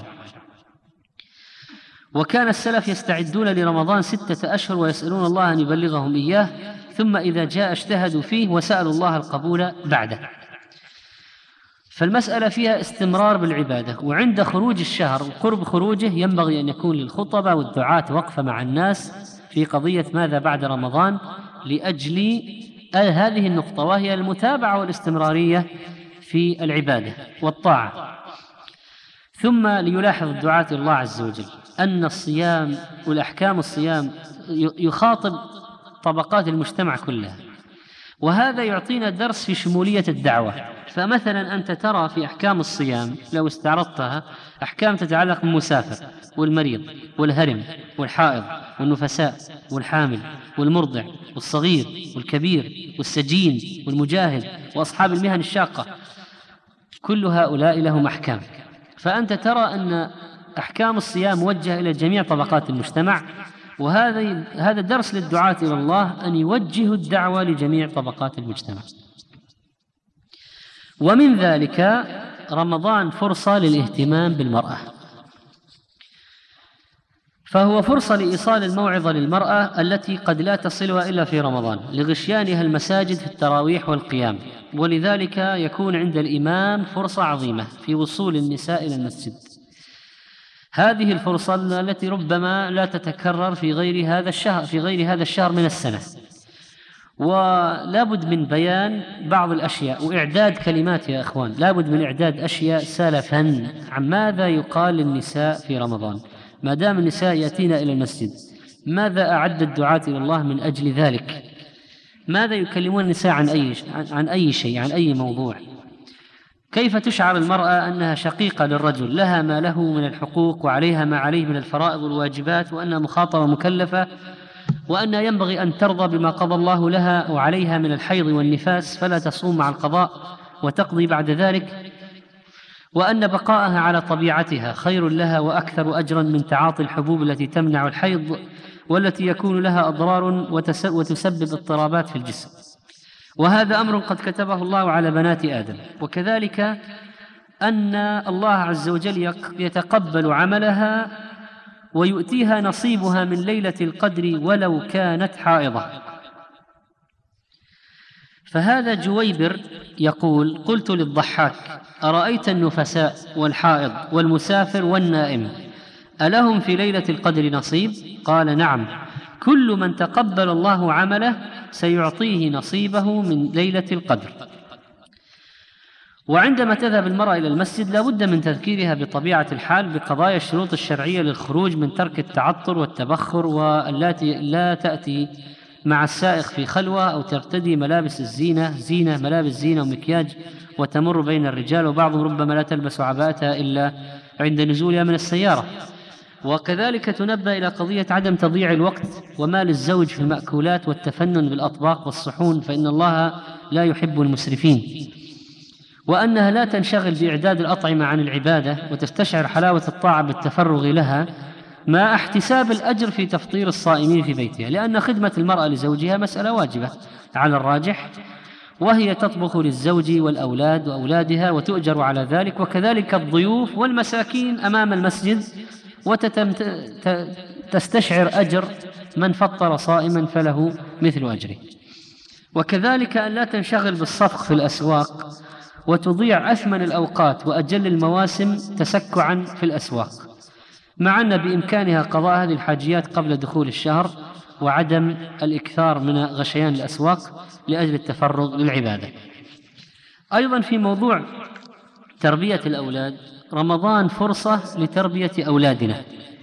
وكان السلف يستعدون لرمضان 6 أشهر ويسألون الله أن يبلغهم إياه، ثم إذا جاء اجتهدوا فيه وسألوا الله القبول بعده. فالمسألة فيها استمرار بالعبادة. وعند خروج الشهر وقرب خروجه ينبغي أن يكون للخطبة والدعاة وقفة مع الناس في قضية ماذا بعد رمضان لأجل هذه النقطة، وهي المتابعة والاستمرارية في العبادة والطاعة. ثم ليلاحظ الدعاة الله عز وجل أن الصيام والأحكام الصيام يخاطب طبقات المجتمع كلها، وهذا يعطينا درس في شمولية الدعوة. فمثلا أنت ترى في أحكام الصيام لو استعرضتها أحكام تتعلق بالمسافر والمريض والهرم والحائض والنفساء والحامل والمرضع والصغير والكبير والسجين والمجاهد وأصحاب المهن الشاقة، كل هؤلاء لهم أحكام. فأنت ترى أن أحكام الصيام موجهة إلى جميع طبقات المجتمع، وهذا درس للدعاة إلى الله أن يوجهوا الدعوة لجميع طبقات المجتمع. ومن ذلك رمضان فرصة للاهتمام بالمرأة، فهو فرصة لإيصال الموعظة للمرأة التي قد لا تصلها إلا في رمضان لغشيانها المساجد في التراويح والقيام. ولذلك يكون عند الإمام فرصة عظيمة في وصول النساء إلى المسجد. هذه الفرصة التي ربما لا تتكرر في غير هذا الشهر من السنة. ولا بد من بيان بعض الأشياء وإعداد كلمات يا أخوان، لا بد من إعداد أشياء سلفا عن ماذا يقال للنساء في رمضان. ما دام النساء يأتين إلى المسجد ماذا أعد الدعاة إلى الله من أجل ذلك؟ ماذا يكلمون النساء عن أي شيء، عن أي موضوع؟ كيف تشعر المرأة أنها شقيقة للرجل، لها ما له من الحقوق وعليها ما عليه من الفرائض والواجبات، وأنها مخاطبة مكلفة، وأنها ينبغي أن ترضى بما قضى الله لها وعليها من الحيض والنفاس فلا تصوم مع القضاء وتقضي بعد ذلك، وأن بقاءها على طبيعتها خير لها وأكثر أجرا من تعاطي الحبوب التي تمنع الحيض والتي يكون لها أضرار وتسبب اضطرابات في الجسم. وهذا أمر قد كتبه الله على بنات آدم. وكذلك أن الله عز وجل يتقبل عملها ويؤتيها نصيبها من ليلة القدر ولو كانت حائضة. فهذا جويبر يقول: قلت للضحاك: أرأيت النفساء والحائض والمسافر والنائم ألهم في ليلة القدر نصيب؟ قال: نعم، كل من تقبل الله عمله سيعطيه نصيبه من ليلة القدر. وعندما تذهب المرأة إلى المسجد لا بد من تذكيرها بطبيعة الحال بقضايا الشروط الشرعية للخروج من ترك التعطر والتبخر، والتي لا تأتي مع السائق في خلوة أو ترتدي ملابس الزينة ملابس زينة ومكياج وتمر بين الرجال، وبعضهم ربما لا تلبس عباءتها إلا عند نزولها من السيارة. وكذلك تنبه إلى قضية عدم تضييع الوقت ومال الزوج في المأكولات والتفنن بالأطباق والصحون، فإن الله لا يحب المسرفين، وأنها لا تنشغل بإعداد الأطعمة عن العبادة وتستشعر حلاوة الطاعة بالتفرغ لها مع احتساب الأجر في تفطير الصائمين في بيتها، لأن خدمة المرأة لزوجها مسألة واجبة على الراجح، وهي تطبخ للزوج والأولاد وأولادها وتؤجر على ذلك، وكذلك الضيوف والمساكين أمام المسجد، وتستشعر أجر من فطر صائما فله مثل أجره. وكذلك أن لا تنشغل بالصفق في الأسواق وتضيع أثمن الأوقات وأجل المواسم تسكعا في الأسواق، مع أن بإمكانها قضاء هذه الحاجيات قبل دخول الشهر، وعدم الإكثار من غشيان الأسواق لأجل التفرغ للعبادة. أيضا في موضوع تربية الأولاد، رمضان فرصة لتربية أولادنا،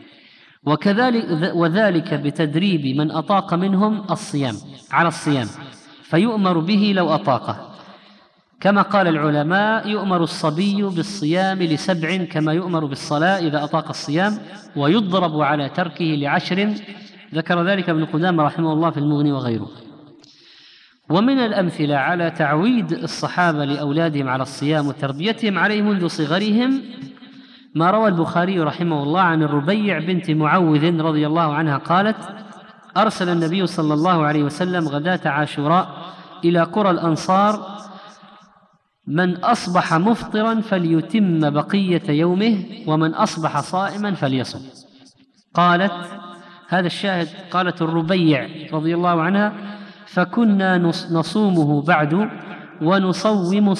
وذلك بتدريب من أطاق منهم الصيام على الصيام، فيؤمر به لو أطاقه، كما قال العلماء: يؤمر الصبي بالصيام ل7 كما يؤمر بالصلاة إذا أطاق الصيام، ويضرب على تركه ل10. ذكر ذلك ابن قدامة رحمه الله في المغني وغيره. ومن الأمثلة على تعويد الصحابة لأولادهم على الصيام وتربيتهم عليه منذ صغرهم ما روى البخاري رحمه الله عن الربيع بنت معوذ رضي الله عنها قالت: أرسل النبي صلى الله عليه وسلم غداة عاشوراء إلى قرى الأنصار: من أصبح مفطرا فليتم بقية يومه، ومن أصبح صائما فليصم. قالت، هذا الشاهد، قالت الربيع رضي الله عنها: فكنا نصومه بعد ونصوم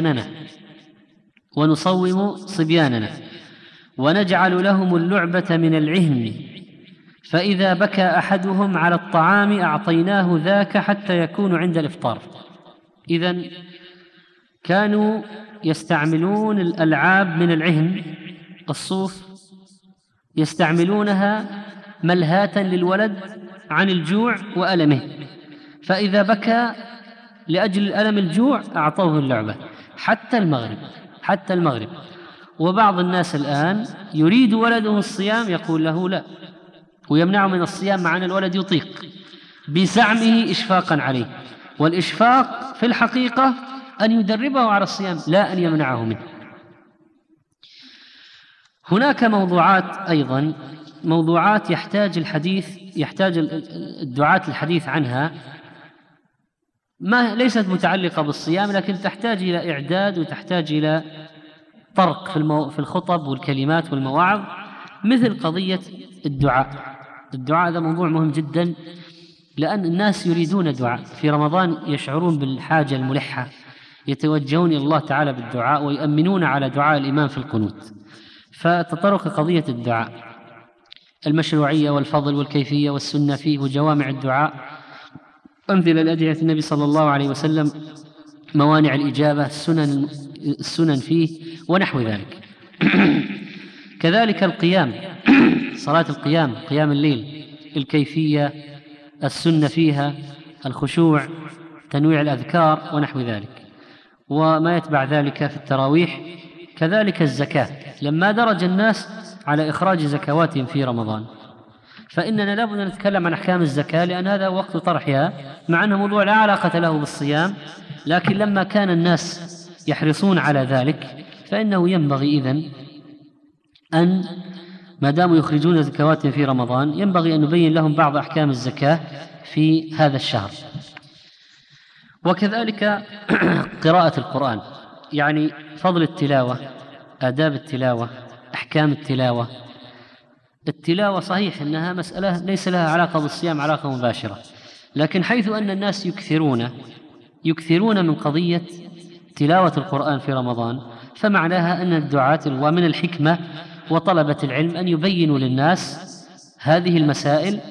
صبياننا ونجعل لهم اللعبة من العهن، فإذا بكى أحدهم على الطعام أعطيناه ذاك حتى يكون عند الإفطار. إذن كانوا يستعملون الألعاب من العهن، الصوف، يستعملونها ملهاة للولد عن الجوع وألمه، فإذا بكى لأجل ألم الجوع أعطوه اللعبة حتى المغرب. وبعض الناس الآن يريد ولده الصيام يقول له لا، ويمنعه من الصيام مع أن الولد يطيق بزعمه إشفاقا عليه، والإشفاق في الحقيقة أن يدربه على الصيام لا أن يمنعه منه. هناك أيضا موضوعات يحتاج الدعاة الحديث عنها، ما ليست متعلقة بالصيام، لكن تحتاج إلى إعداد وتحتاج إلى طرق في الخطب والكلمات والمواعظ، مثل قضية الدعاء هذا موضوع مهم جدا، لأن الناس يريدون الدعاء في رمضان، يشعرون بالحاجة الملحة، يتوجهون إلى الله تعالى بالدعاء ويؤمنون على دعاء الإمام في القنوت. فتطرق قضية الدعاء، المشروعية والفضل والكيفية والسنة فيه وجوامع الدعاء، أمثلة لأدعية النبي صلى الله عليه وسلم، موانع الإجابة، السنن فيه ونحو ذلك. كذلك القيام، صلاة القيام، قيام الليل، الكيفية، السنة فيها، الخشوع، تنويع الأذكار ونحو ذلك، وما يتبع ذلك في التراويح. كذلك الزكاة، لما درج الناس على إخراج زكواتهم في رمضان، فإننا لابد أن نتكلم عن أحكام الزكاة، لأن هذا وقت طرحها، مع أنه موضوع لا علاقة له بالصيام، لكن لما كان الناس يحرصون على ذلك فإنه ينبغي إذن أن ما داموا يخرجون زكواتهم في رمضان ينبغي أن نبين لهم بعض أحكام الزكاة في هذا الشهر. وكذلك قراءة القرآن، يعني فضل التلاوة، آداب التلاوة، أحكام التلاوة. التلاوة صحيح أنها مسألة ليس لها علاقة بالصيام علاقة مباشرة، لكن حيث أن الناس يكثرون من قضية تلاوة القرآن في رمضان، فمعناها أن الدعاة ومن الحكمة وطلبة العلم أن يبينوا للناس هذه المسائل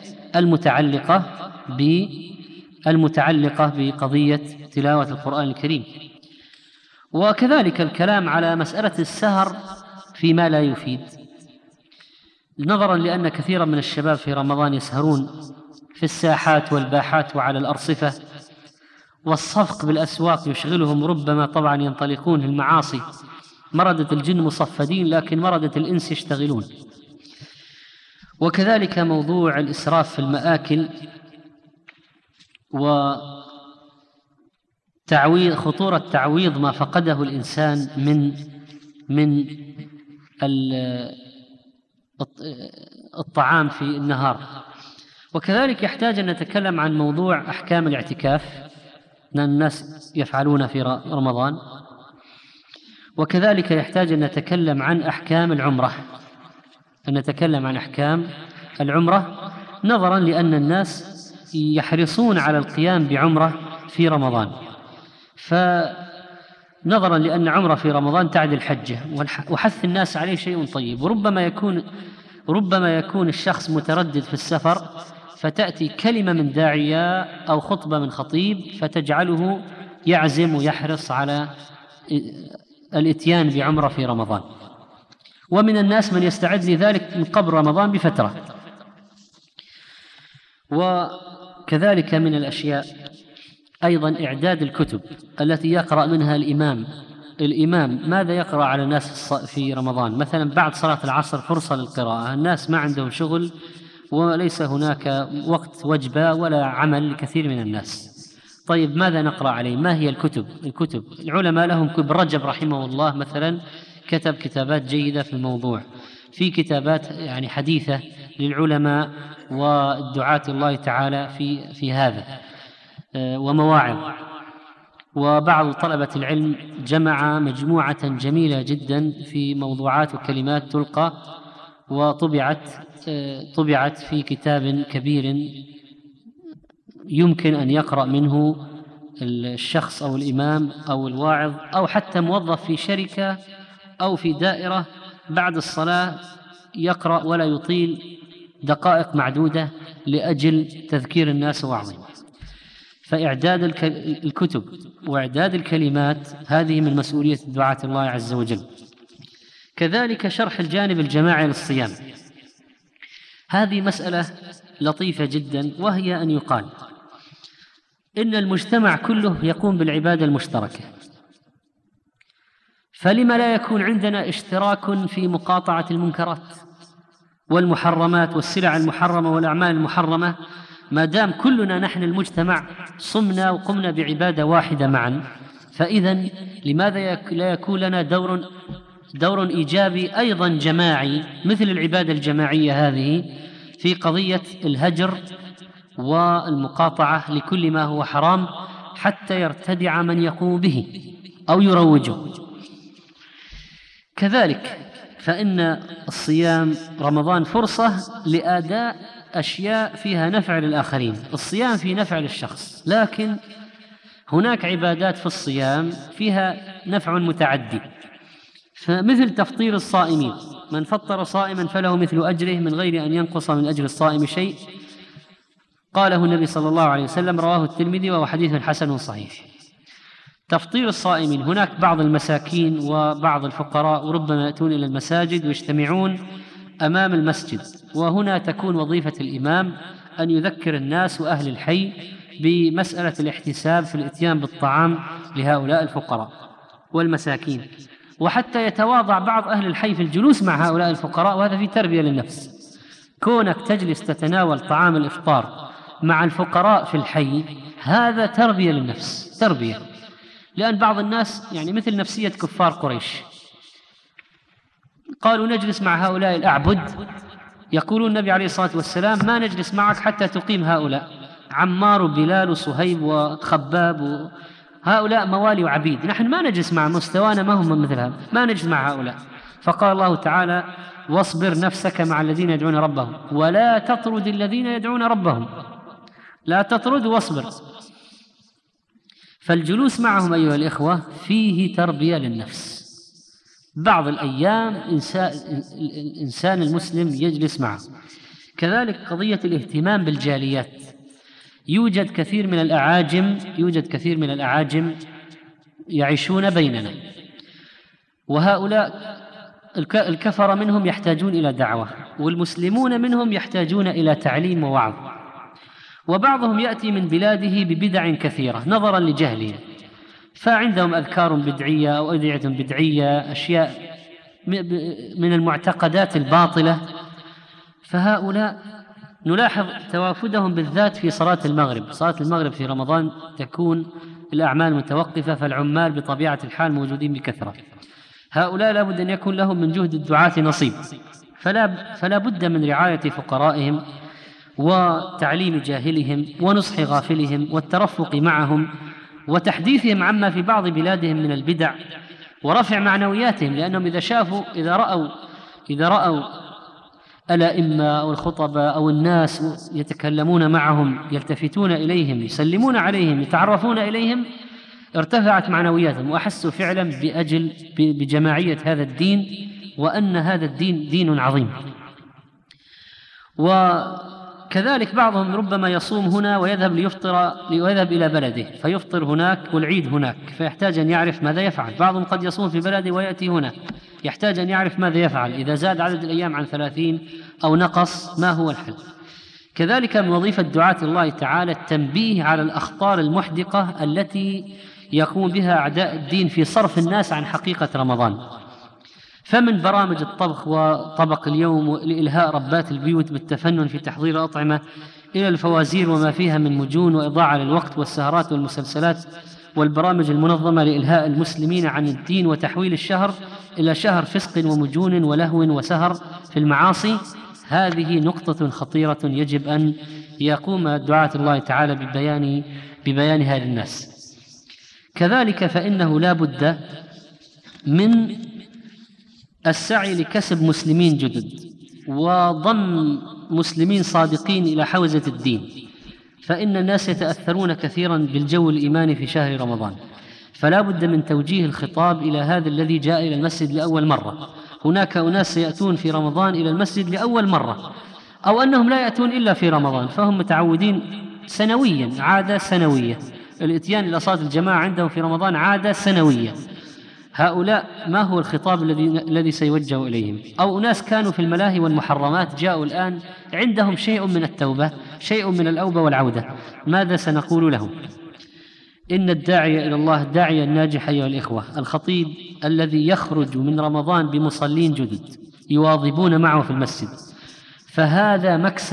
المتعلقة بقضية تلاوة القرآن الكريم. وكذلك الكلام على مسألة السهر فيما لا يفيد، نظرا لأن كثيرا من الشباب في رمضان يسهرون في الساحات والباحات وعلى الأرصفة، والصفق بالأسواق يشغلهم، ربما طبعا ينطلقون في المعاصي، مردة الجن مصفدين لكن مردة الإنس يشتغلون. وكذلك موضوع الإسراف في المآكل، خطورة تعويض ما فقده الإنسان من الطعام في النهار. وكذلك يحتاج أن نتكلم عن موضوع أحكام الاعتكاف، أن الناس يفعلون في رمضان. وكذلك يحتاج أن نتكلم عن أحكام العمرة، نظرا لأن الناس يحرصون على القيام بعمرة في رمضان، فنظرا لأن عمرة في رمضان تعدل حجة، وحث الناس عليه شيء طيب، ربما يكون الشخص متردد في السفر، فتأتي كلمة من داعية أو خطبة من خطيب فتجعله يعزم ويحرص على الإتيان بعمرة في رمضان. ومن الناس من يستعد لذلك من قبل رمضان بفترة. وكذلك من الأشياء أيضا إعداد الكتب التي يقرأ منها الإمام ماذا يقرأ على الناس في رمضان؟ مثلا بعد صلاة العصر فرصة للقراءة، الناس ما عندهم شغل وليس هناك وقت وجبة ولا عمل لكثير من الناس. طيب ماذا نقرأ عليه؟ ما هي الكتب؟ العلماء لهم كتب. رجب رحمه الله مثلا كتب كتابات جيدة في الموضوع، في كتابات يعني حديثة للعلماء والدعاة الله تعالى في هذا، ومواعظ. وبعض طلبة العلم جمع مجموعة جميلة جدا في موضوعات وكلمات تلقى، وطبعت في كتاب كبير يمكن أن يقرأ منه الشخص أو الإمام أو الواعظ أو حتى موظف في شركة أو في دائرة بعد الصلاة يقرأ ولا يطيل، دقائق معدودة لأجل تذكير الناس وعظهم. فإعداد الكتب وإعداد الكلمات هذه من مسؤولية دعاة الله عز وجل. كذلك شرح الجانب الجماعي للصيام، هذه مسألة لطيفة جدا، وهي أن يقال إن المجتمع كله يقوم بالعبادة المشتركة، فلما لا يكون عندنا اشتراك في مقاطعة المنكرات والمحرمات والسلع المحرمة والأعمال المحرمة؟ ما دام كلنا نحن المجتمع صمنا وقمنا بعبادة واحدة معا، فإذن لماذا لا يكون لنا دور إيجابي أيضا جماعي مثل العبادة الجماعية هذه في قضية الهجر والمقاطعة لكل ما هو حرام حتى يرتدع من يقوم به أو يروجه. كذلك فإن الصيام رمضان فرصة لأداء أشياء فيها نفع للآخرين. الصيام فيه نفع للشخص، لكن هناك عبادات في الصيام فيها نفع متعدي، فمثل تفطير الصائمين، من فطر صائما فله مثل أجره من غير أن ينقص من أجر الصائم شيء، قاله النبي صلى الله عليه وسلم، رواه الترمذي وهو حديث حسن صحيح. تفطير الصائمين، هناك بعض المساكين وبعض الفقراء وربما يأتون إلى المساجد ويجتمعون أمام المسجد، وهنا تكون وظيفة الإمام أن يذكر الناس وأهل الحي بمسألة الاحتساب في الإتيان بالطعام لهؤلاء الفقراء والمساكين، وحتى يتواضع بعض أهل الحي في الجلوس مع هؤلاء الفقراء، وهذا في تربية للنفس. كونك تجلس تتناول طعام الإفطار مع الفقراء في الحي هذا تربية للنفس، تربية. لأن بعض الناس يعني مثل نفسية كفار قريش، قالوا نجلس مع هؤلاء الأعبد، يقول النبي عليه الصلاة والسلام ما نجلس معك حتى تقيم هؤلاء، عمار وبلال وصهيب وخباب، هؤلاء موالي وعبيد، نحن ما نجلس مع مستوانا ما هم مثلها، ما نجلس مع هؤلاء. فقال الله تعالى واصبر نفسك مع الذين يدعون ربهم ولا تطرد الذين يدعون ربهم، لا تطرد واصبر. فالجلوس معهم أيها الإخوة فيه تربية للنفس. بعض الأيام الإنسان المسلم يجلس معه. كذلك قضية الاهتمام بالجاليات، يوجد كثير من الأعاجم يعيشون بيننا، وهؤلاء الكفر منهم يحتاجون إلى دعوة، والمسلمون منهم يحتاجون إلى تعليم ووعظ، وبعضهم يأتي من بلاده ببدع كثيرة نظرا لجهله، فعندهم أذكار بدعية أو أدعية بدعية، أشياء من المعتقدات الباطلة. فهؤلاء نلاحظ توافدهم بالذات في صلاة المغرب في رمضان تكون الأعمال متوقفة، فالعمال بطبيعة الحال موجودين بكثرة. هؤلاء لا بد أن يكون لهم من جهد الدعاة نصيب، فلا بد من رعاية فقرائهم وتعليم جاهلهم ونصح غافلهم والترفق معهم وتحديثهم عما في بعض بلادهم من البدع ورفع معنوياتهم، لأنهم إذا رأوا الأئمة أو الخطباء أو الناس يتكلمون معهم يلتفتون إليهم يسلمون عليهم يتعرفون إليهم ارتفعت معنوياتهم، وأحسوا فعلا بجماعية هذا الدين وأن هذا الدين دين عظيم. وكذلك بعضهم ربما يصوم هنا ويذهب ويذهب إلى بلده فيفطر هناك والعيد هناك، فيحتاج أن يعرف ماذا يفعل. بعضهم قد يصوم في بلده ويأتي هنا، يحتاج أن يعرف ماذا يفعل، إذا زاد عدد الأيام عن 30 أو نقص ما هو الحل. كذلك من وظيفة دعاة الله تعالى التنبيه على الأخطار المحدقة التي يقوم بها أعداء الدين في صرف الناس عن حقيقة رمضان. فمن برامج الطبخ وطبق اليوم لإلهاء ربات البيوت بالتفنن في تحضير الأطعمة إلى الفوازير وما فيها من مجون وإضاعة للوقت والسهرات والمسلسلات والبرامج المنظمة لإلهاء المسلمين عن الدين وتحويل الشهر إلى شهر فسق ومجون ولهو وسهر في المعاصي. هذه نقطة خطيرة يجب أن يقوم دعاة الله تعالى ببيانها للناس. كذلك فإنه لا بد من السعي لكسب مسلمين جدد وضم مسلمين صادقين إلى حوزة الدين، فإن الناس يتأثرون كثيرا بالجو الإيماني في شهر رمضان، فلا بد من توجيه الخطاب إلى هذا الذي جاء إلى المسجد لأول مرة. هناك أناس يأتون في رمضان إلى المسجد لأول مرة، أو أنهم لا يأتون إلا في رمضان، فهم متعودين سنويا، عادة سنوية، الإتيان إلى صلاة الجماعة عندهم في رمضان عادة سنوية. هؤلاء ما هو الخطاب الذي سيوجه إليهم؟ أو أناس كانوا في الملاهي والمحرمات جاءوا الآن عندهم شيء من التوبة، شيء من الأوبة والعودة، ماذا سنقول لهم؟ إن الداعية إلى الله الداعية الناجح أيها الإخوة الخطيب الذي يخرج من رمضان بمصلين جدد يواظبون معه في المسجد، فهذا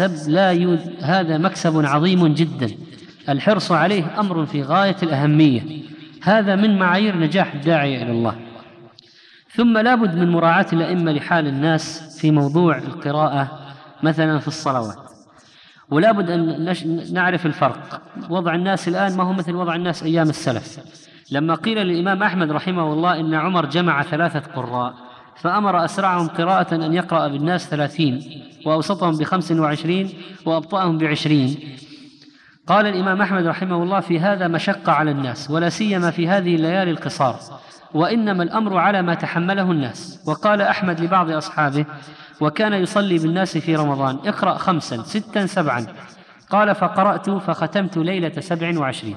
هذا مكسب عظيم جدا، الحرص عليه أمر في غاية الأهمية، هذا من معايير نجاح الداعية إلى الله. ثم لابد من مراعاة الأئمة لحال الناس في موضوع القراءة مثلا في الصلوات، ولا بد أن نعرف الفرق. وضع الناس الآن ما هو مثل وضع الناس أيام السلف. لما قيل للإمام أحمد رحمه الله إن عمر جمع 3 قراء فأمر أسرعهم قراءة أن يقرأ بالناس 30 وأوسطهم ب25 وأبطأهم ب20. قال الإمام أحمد رحمه الله في هذا مشقة على الناس، ولا سيما في هذه الليالي القصار، وإنما الأمر على ما تحمله الناس. وقال أحمد لبعض أصحابه وكان يصلي بالناس في رمضان اقرأ 5 6 7، قال فقرأت فختمت ليلة 27.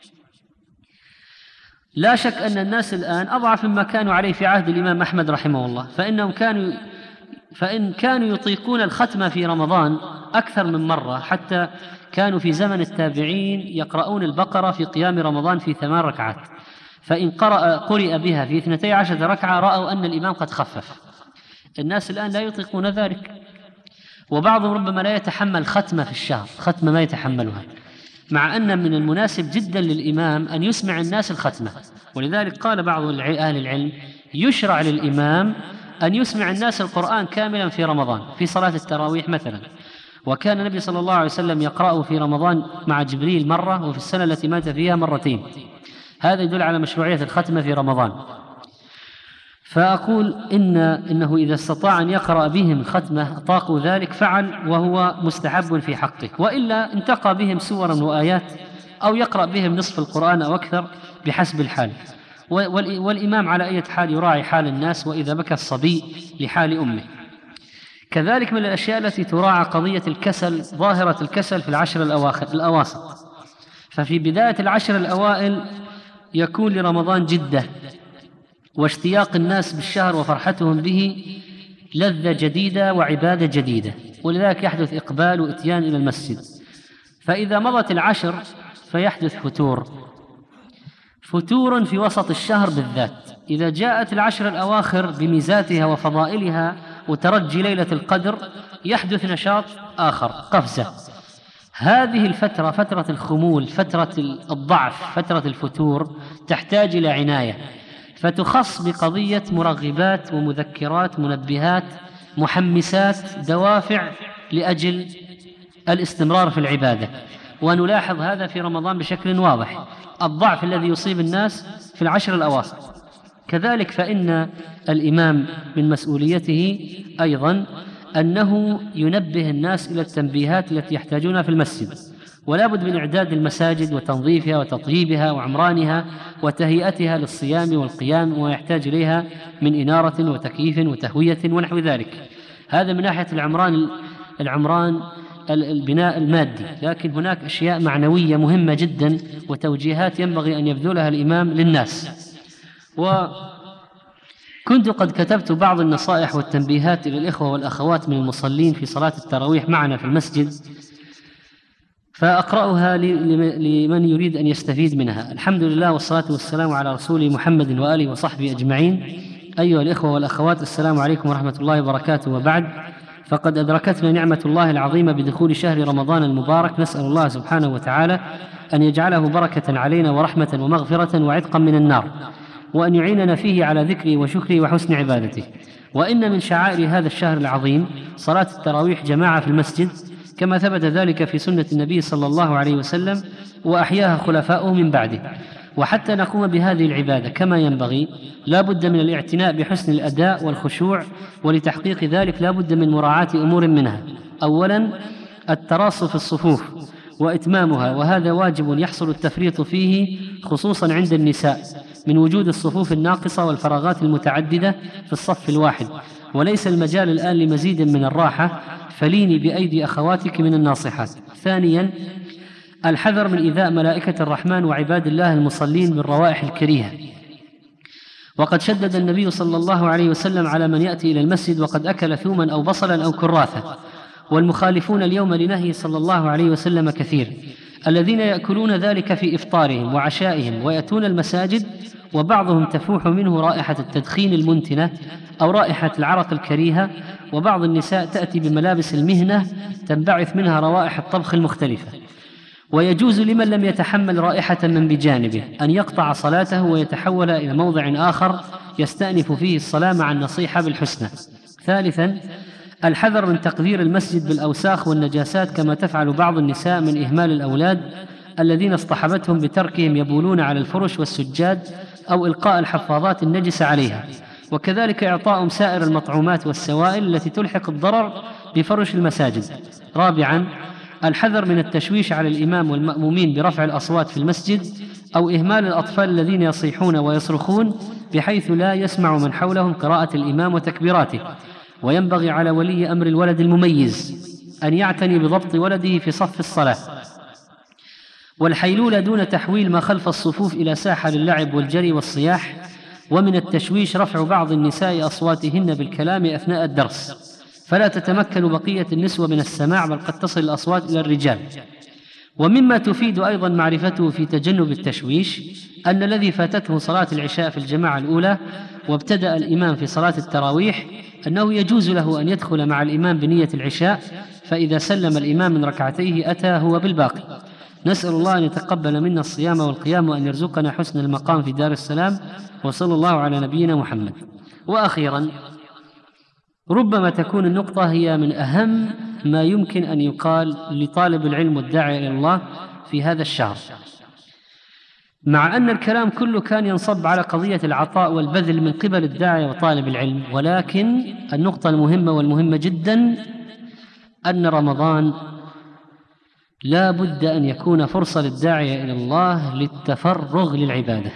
لا شك أن الناس الآن أضعف مما كانوا عليه في عهد الإمام أحمد رحمه الله، فإن كانوا يطيقون الختمة في رمضان أكثر من مرة، حتى كانوا في زمن التابعين يقرؤون البقرة في قيام رمضان في 8 ركعات، فإن قرئ بها في 12 ركعة رأوا أن الإمام قد خفف. الناس الآن لا يطيقون ذلك، وبعضهم ربما لا يتحمل ختمة في الشهر، ختمة ما يتحملها، مع أن من المناسب جدا للإمام أن يسمع الناس الختمة. ولذلك قال بعض أهل العلم يشرع للإمام أن يسمع الناس القرآن كاملا في رمضان في صلاة التراويح مثلا، وكان النبي صلى الله عليه وسلم يقرأه في رمضان مع جبريل مرة، وفي السنة التي مات فيها مرتين. هذا يدل على مشروعية الختمة في رمضان. فأقول إنه إذا استطاع أن يقرأ بهم ختمة طاقوا ذلك فعل، وهو مستحب في حقه، وإلا انتقى بهم سورا وآيات أو يقرأ بهم نصف القرآن أو أكثر بحسب الحال. والإمام على أي حال يراعي حال الناس، وإذا بكى الصبي لحال أمه. كذلك من الأشياء التي تراعى قضية الكسل، ظاهرة الكسل في العشر الأواسط. ففي بداية العشر الأوائل يكون لرمضان جدة واشتياق الناس بالشهر وفرحتهم به لذة جديدة وعبادة جديدة، ولذلك يحدث إقبال وإتيان إلى المسجد. فإذا مضت العشر فيحدث فتور في وسط الشهر بالذات. إذا جاءت العشر الأواخر بميزاتها وفضائلها وترجي ليلة القدر يحدث نشاط آخر، قفزة. هذه الفترة، فترة الخمول، فترة الضعف، فترة الفتور، تحتاج إلى عناية، فتخص بقضية مرغبات ومذكرات، منبهات، محمسات، دوافع لأجل الاستمرار في العبادة. ونلاحظ هذا في رمضان بشكل واضح، الضعف الذي يصيب الناس في العشر الأواسط. كذلك فإن الإمام من مسؤوليته أيضا أنه ينبه الناس إلى التنبيهات التي يحتاجونها في المسجد، ولا بد من إعداد المساجد وتنظيفها وتطييبها وعمرانها وتهيئتها للصيام والقيام، ويحتاج إليها من إنارة وتكييف وتهوية ونحو ذلك. هذا من ناحية العمران العمران البناء المادي، لكن هناك أشياء معنوية مهمة جدا وتوجيهات ينبغي أن يبذلها الإمام للناس. وكنت قد كتبت بعض النصائح والتنبيهات إلى الإخوة والأخوات من المصلين في صلاة التراويح معنا في المسجد، فأقرأها لمن يريد أن يستفيد منها. الحمد لله والصلاة والسلام على رسول محمد وآله وصحبه أجمعين. أيها الإخوة والأخوات، السلام عليكم ورحمة الله وبركاته. وبعد، فقد أدركتنا نعمة الله العظيمة بدخول شهر رمضان المبارك، نسأل الله سبحانه وتعالى أن يجعله بركة علينا ورحمة ومغفرة وعتقا من النار، وأن يعيننا فيه على ذكره وشكره وحسن عبادته. وإن من شعائر هذا الشهر العظيم صلاة التراويح جماعة في المسجد، كما ثبت ذلك في سنة النبي صلى الله عليه وسلم وأحياها خلفاؤه من بعده. وحتى نقوم بهذه العبادة كما ينبغي لا بد من الاعتناء بحسن الأداء والخشوع، ولتحقيق ذلك لا بد من مراعاة أمور منها. أولا التراص في الصفوف وإتمامها، وهذا واجب يحصل التفريط فيه خصوصا عند النساء من وجود الصفوف الناقصة والفراغات المتعددة في الصف الواحد، وليس المجال الآن لمزيد من الراحة، فليني بأيدي أخواتك من الناصحات. ثانيا الحذر من إيذاء ملائكة الرحمن وعباد الله المصلين بالروائح الكريهة، وقد شدد النبي صلى الله عليه وسلم على من يأتي إلى المسجد وقد أكل ثوما أو بصلا أو كراثة، والمخالفون اليوم لنهي صلى الله عليه وسلم كثير، الذين يأكلون ذلك في إفطارهم وعشائهم ويأتون المساجد، وبعضهم تفوح منه رائحة التدخين المنتنة أو رائحة العرق الكريهة، وبعض النساء تأتي بملابس المهنة تنبعث منها روائح الطبخ المختلفة. ويجوز لمن لم يتحمل رائحة من بجانبه أن يقطع صلاته ويتحول إلى موضع آخر يستأنف فيه الصلاة مع النصيحة بالحسنى. ثالثا الحذر من تقذير المسجد بالأوساخ والنجاسات، كما تفعل بعض النساء من إهمال الأولاد الذين اصطحبتهم بتركهم يبولون على الفرش والسجاد أو إلقاء الحفاظات النجسة عليها، وكذلك إعطاءهم سائر المطعومات والسوائل التي تلحق الضرر بفرش المساجد. رابعا الحذر من التشويش على الإمام والمأمومين برفع الأصوات في المسجد أو إهمال الأطفال الذين يصيحون ويصرخون بحيث لا يسمع من حولهم قراءة الإمام وتكبيراته. وينبغي على ولي أمر الولد المميز أن يعتني بضبط ولده في صف الصلاة. والحيلولة دون تحويل ما خلف الصفوف إلى ساحة للعب والجري والصياح. ومن التشويش رفع بعض النساء أصواتهن بالكلام أثناء الدرس، فلا تتمكن بقية النسوة من السماع، بل قد تصل الأصوات إلى الرجال. ومما تفيد أيضا معرفته في تجنب التشويش أن الذي فاتته صلاة العشاء في الجماعة الأولى وابتدأ الإمام في صلاة التراويح أنه يجوز له أن يدخل مع الإمام بنية العشاء، فإذا سلم الإمام من ركعتيه أتى هو بالباقي. نسأل الله أن يتقبل منا الصيام والقيام وأن يرزقنا حسن المقام في دار السلام، وصلى الله على نبينا محمد. وأخيرا ربما تكون النقطة هي من أهم ما يمكن أن يقال لطالب العلم والداعي إلى الله في هذا الشهر، مع أن الكلام كله كان ينصب على قضية العطاء والبذل من قبل الداعي وطالب العلم، ولكن النقطة المهمة والمهمة جدا أن رمضان لا بد أن يكون فرصة للداعية إلى الله للتفرغ للعبادة،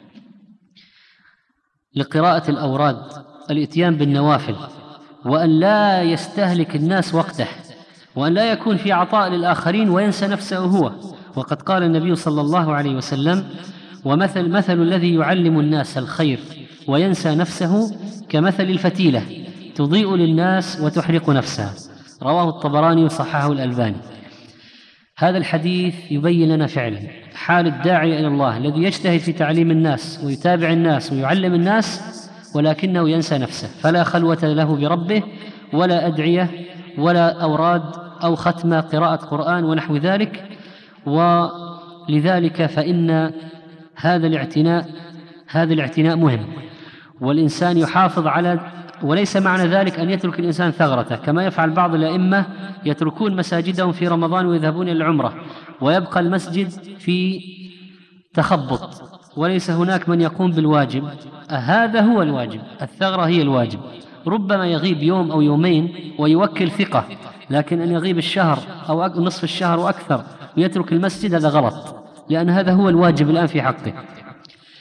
لقراءة الأوراد، الإتيان بالنوافل، وأن لا يستهلك الناس وقته، وأن لا يكون في عطاء للآخرين وينسى نفسه هو. وقد قال النبي صلى الله عليه وسلم: مثل الذي يعلم الناس الخير وينسى نفسه كمثل الفتيلة تضيء للناس وتحرق نفسها. رواه الطبراني وصححه الألباني. هذا الحديث يبين لنا فعلا حال الداعي إلى الله الذي يجتهد في تعليم الناس ويتابع الناس ويعلم الناس، ولكنه ينسى نفسه، فلا خلوة له بربه ولا أدعية ولا أوراد أو ختم قراءة قرآن ونحو ذلك. ولذلك فإن هذا الاعتناء مهم، والإنسان يحافظ على، وليس معنى ذلك أن يترك الإنسان ثغرته كما يفعل بعض الأئمة، يتركون مساجدهم في رمضان ويذهبون إلى العمرة ويبقى المسجد في تخبط وليس هناك من يقوم بالواجب. هذا هو الواجب، الثغرة هي الواجب. ربما يغيب يوم أو يومين ويوكل ثقة، لكن أن يغيب الشهر أو نصف الشهر وأكثر ويترك المسجد هذا غلط، لأن هذا هو الواجب الآن في حقه.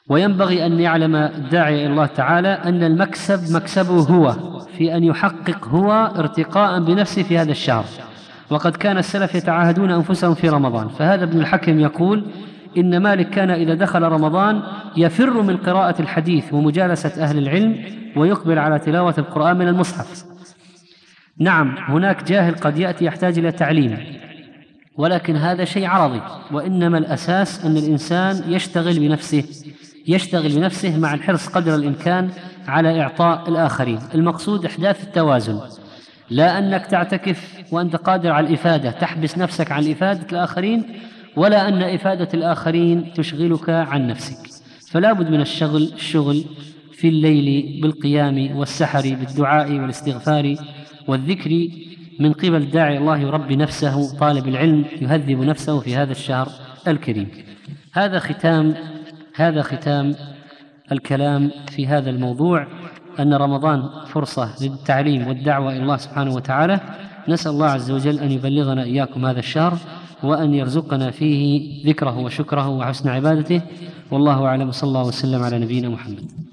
وينبغي أن يعلم الداعي إلى الله تعالى أن المكسب مكسبه هو في أن يحقق هو ارتقاء بنفسه في هذا الشهر. وقد كان السلف يتعاهدون أنفسهم في رمضان، فهذا ابن الحكم يقول إن مالك كان إذا دخل رمضان يفر من قراءة الحديث ومجالسة أهل العلم ويقبل على تلاوة القرآن من المصحف. نعم، هناك جاهل قد يأتي يحتاج إلى تعليم، ولكن هذا شيء عرضي، وإنما الأساس أن الإنسان يشتغل بنفسه مع الحرص قدر الإمكان على إعطاء الآخرين. المقصود إحداث التوازن، لا أنك تعتكف وأنت قادر على الإفادة تحبس نفسك عن إفادة الآخرين، ولا أن إفادة الآخرين تشغلك عن نفسك. فلا بد من الشغل في الليل بالقيام والسحر بالدعاء والاستغفار والذكر من قبل داعي الله يربي نفسه، طالب العلم يهذب نفسه في هذا الشهر الكريم. هذا ختام الكلام في هذا الموضوع، أن رمضان فرصة للتعليم والدعوة إلى الله سبحانه وتعالى. نسأل الله عز وجل أن يبلغنا إياكم هذا الشهر، وأن يرزقنا فيه ذكره وشكره وحسن عبادته. والله أعلم، صلى الله وسلم على نبينا محمد.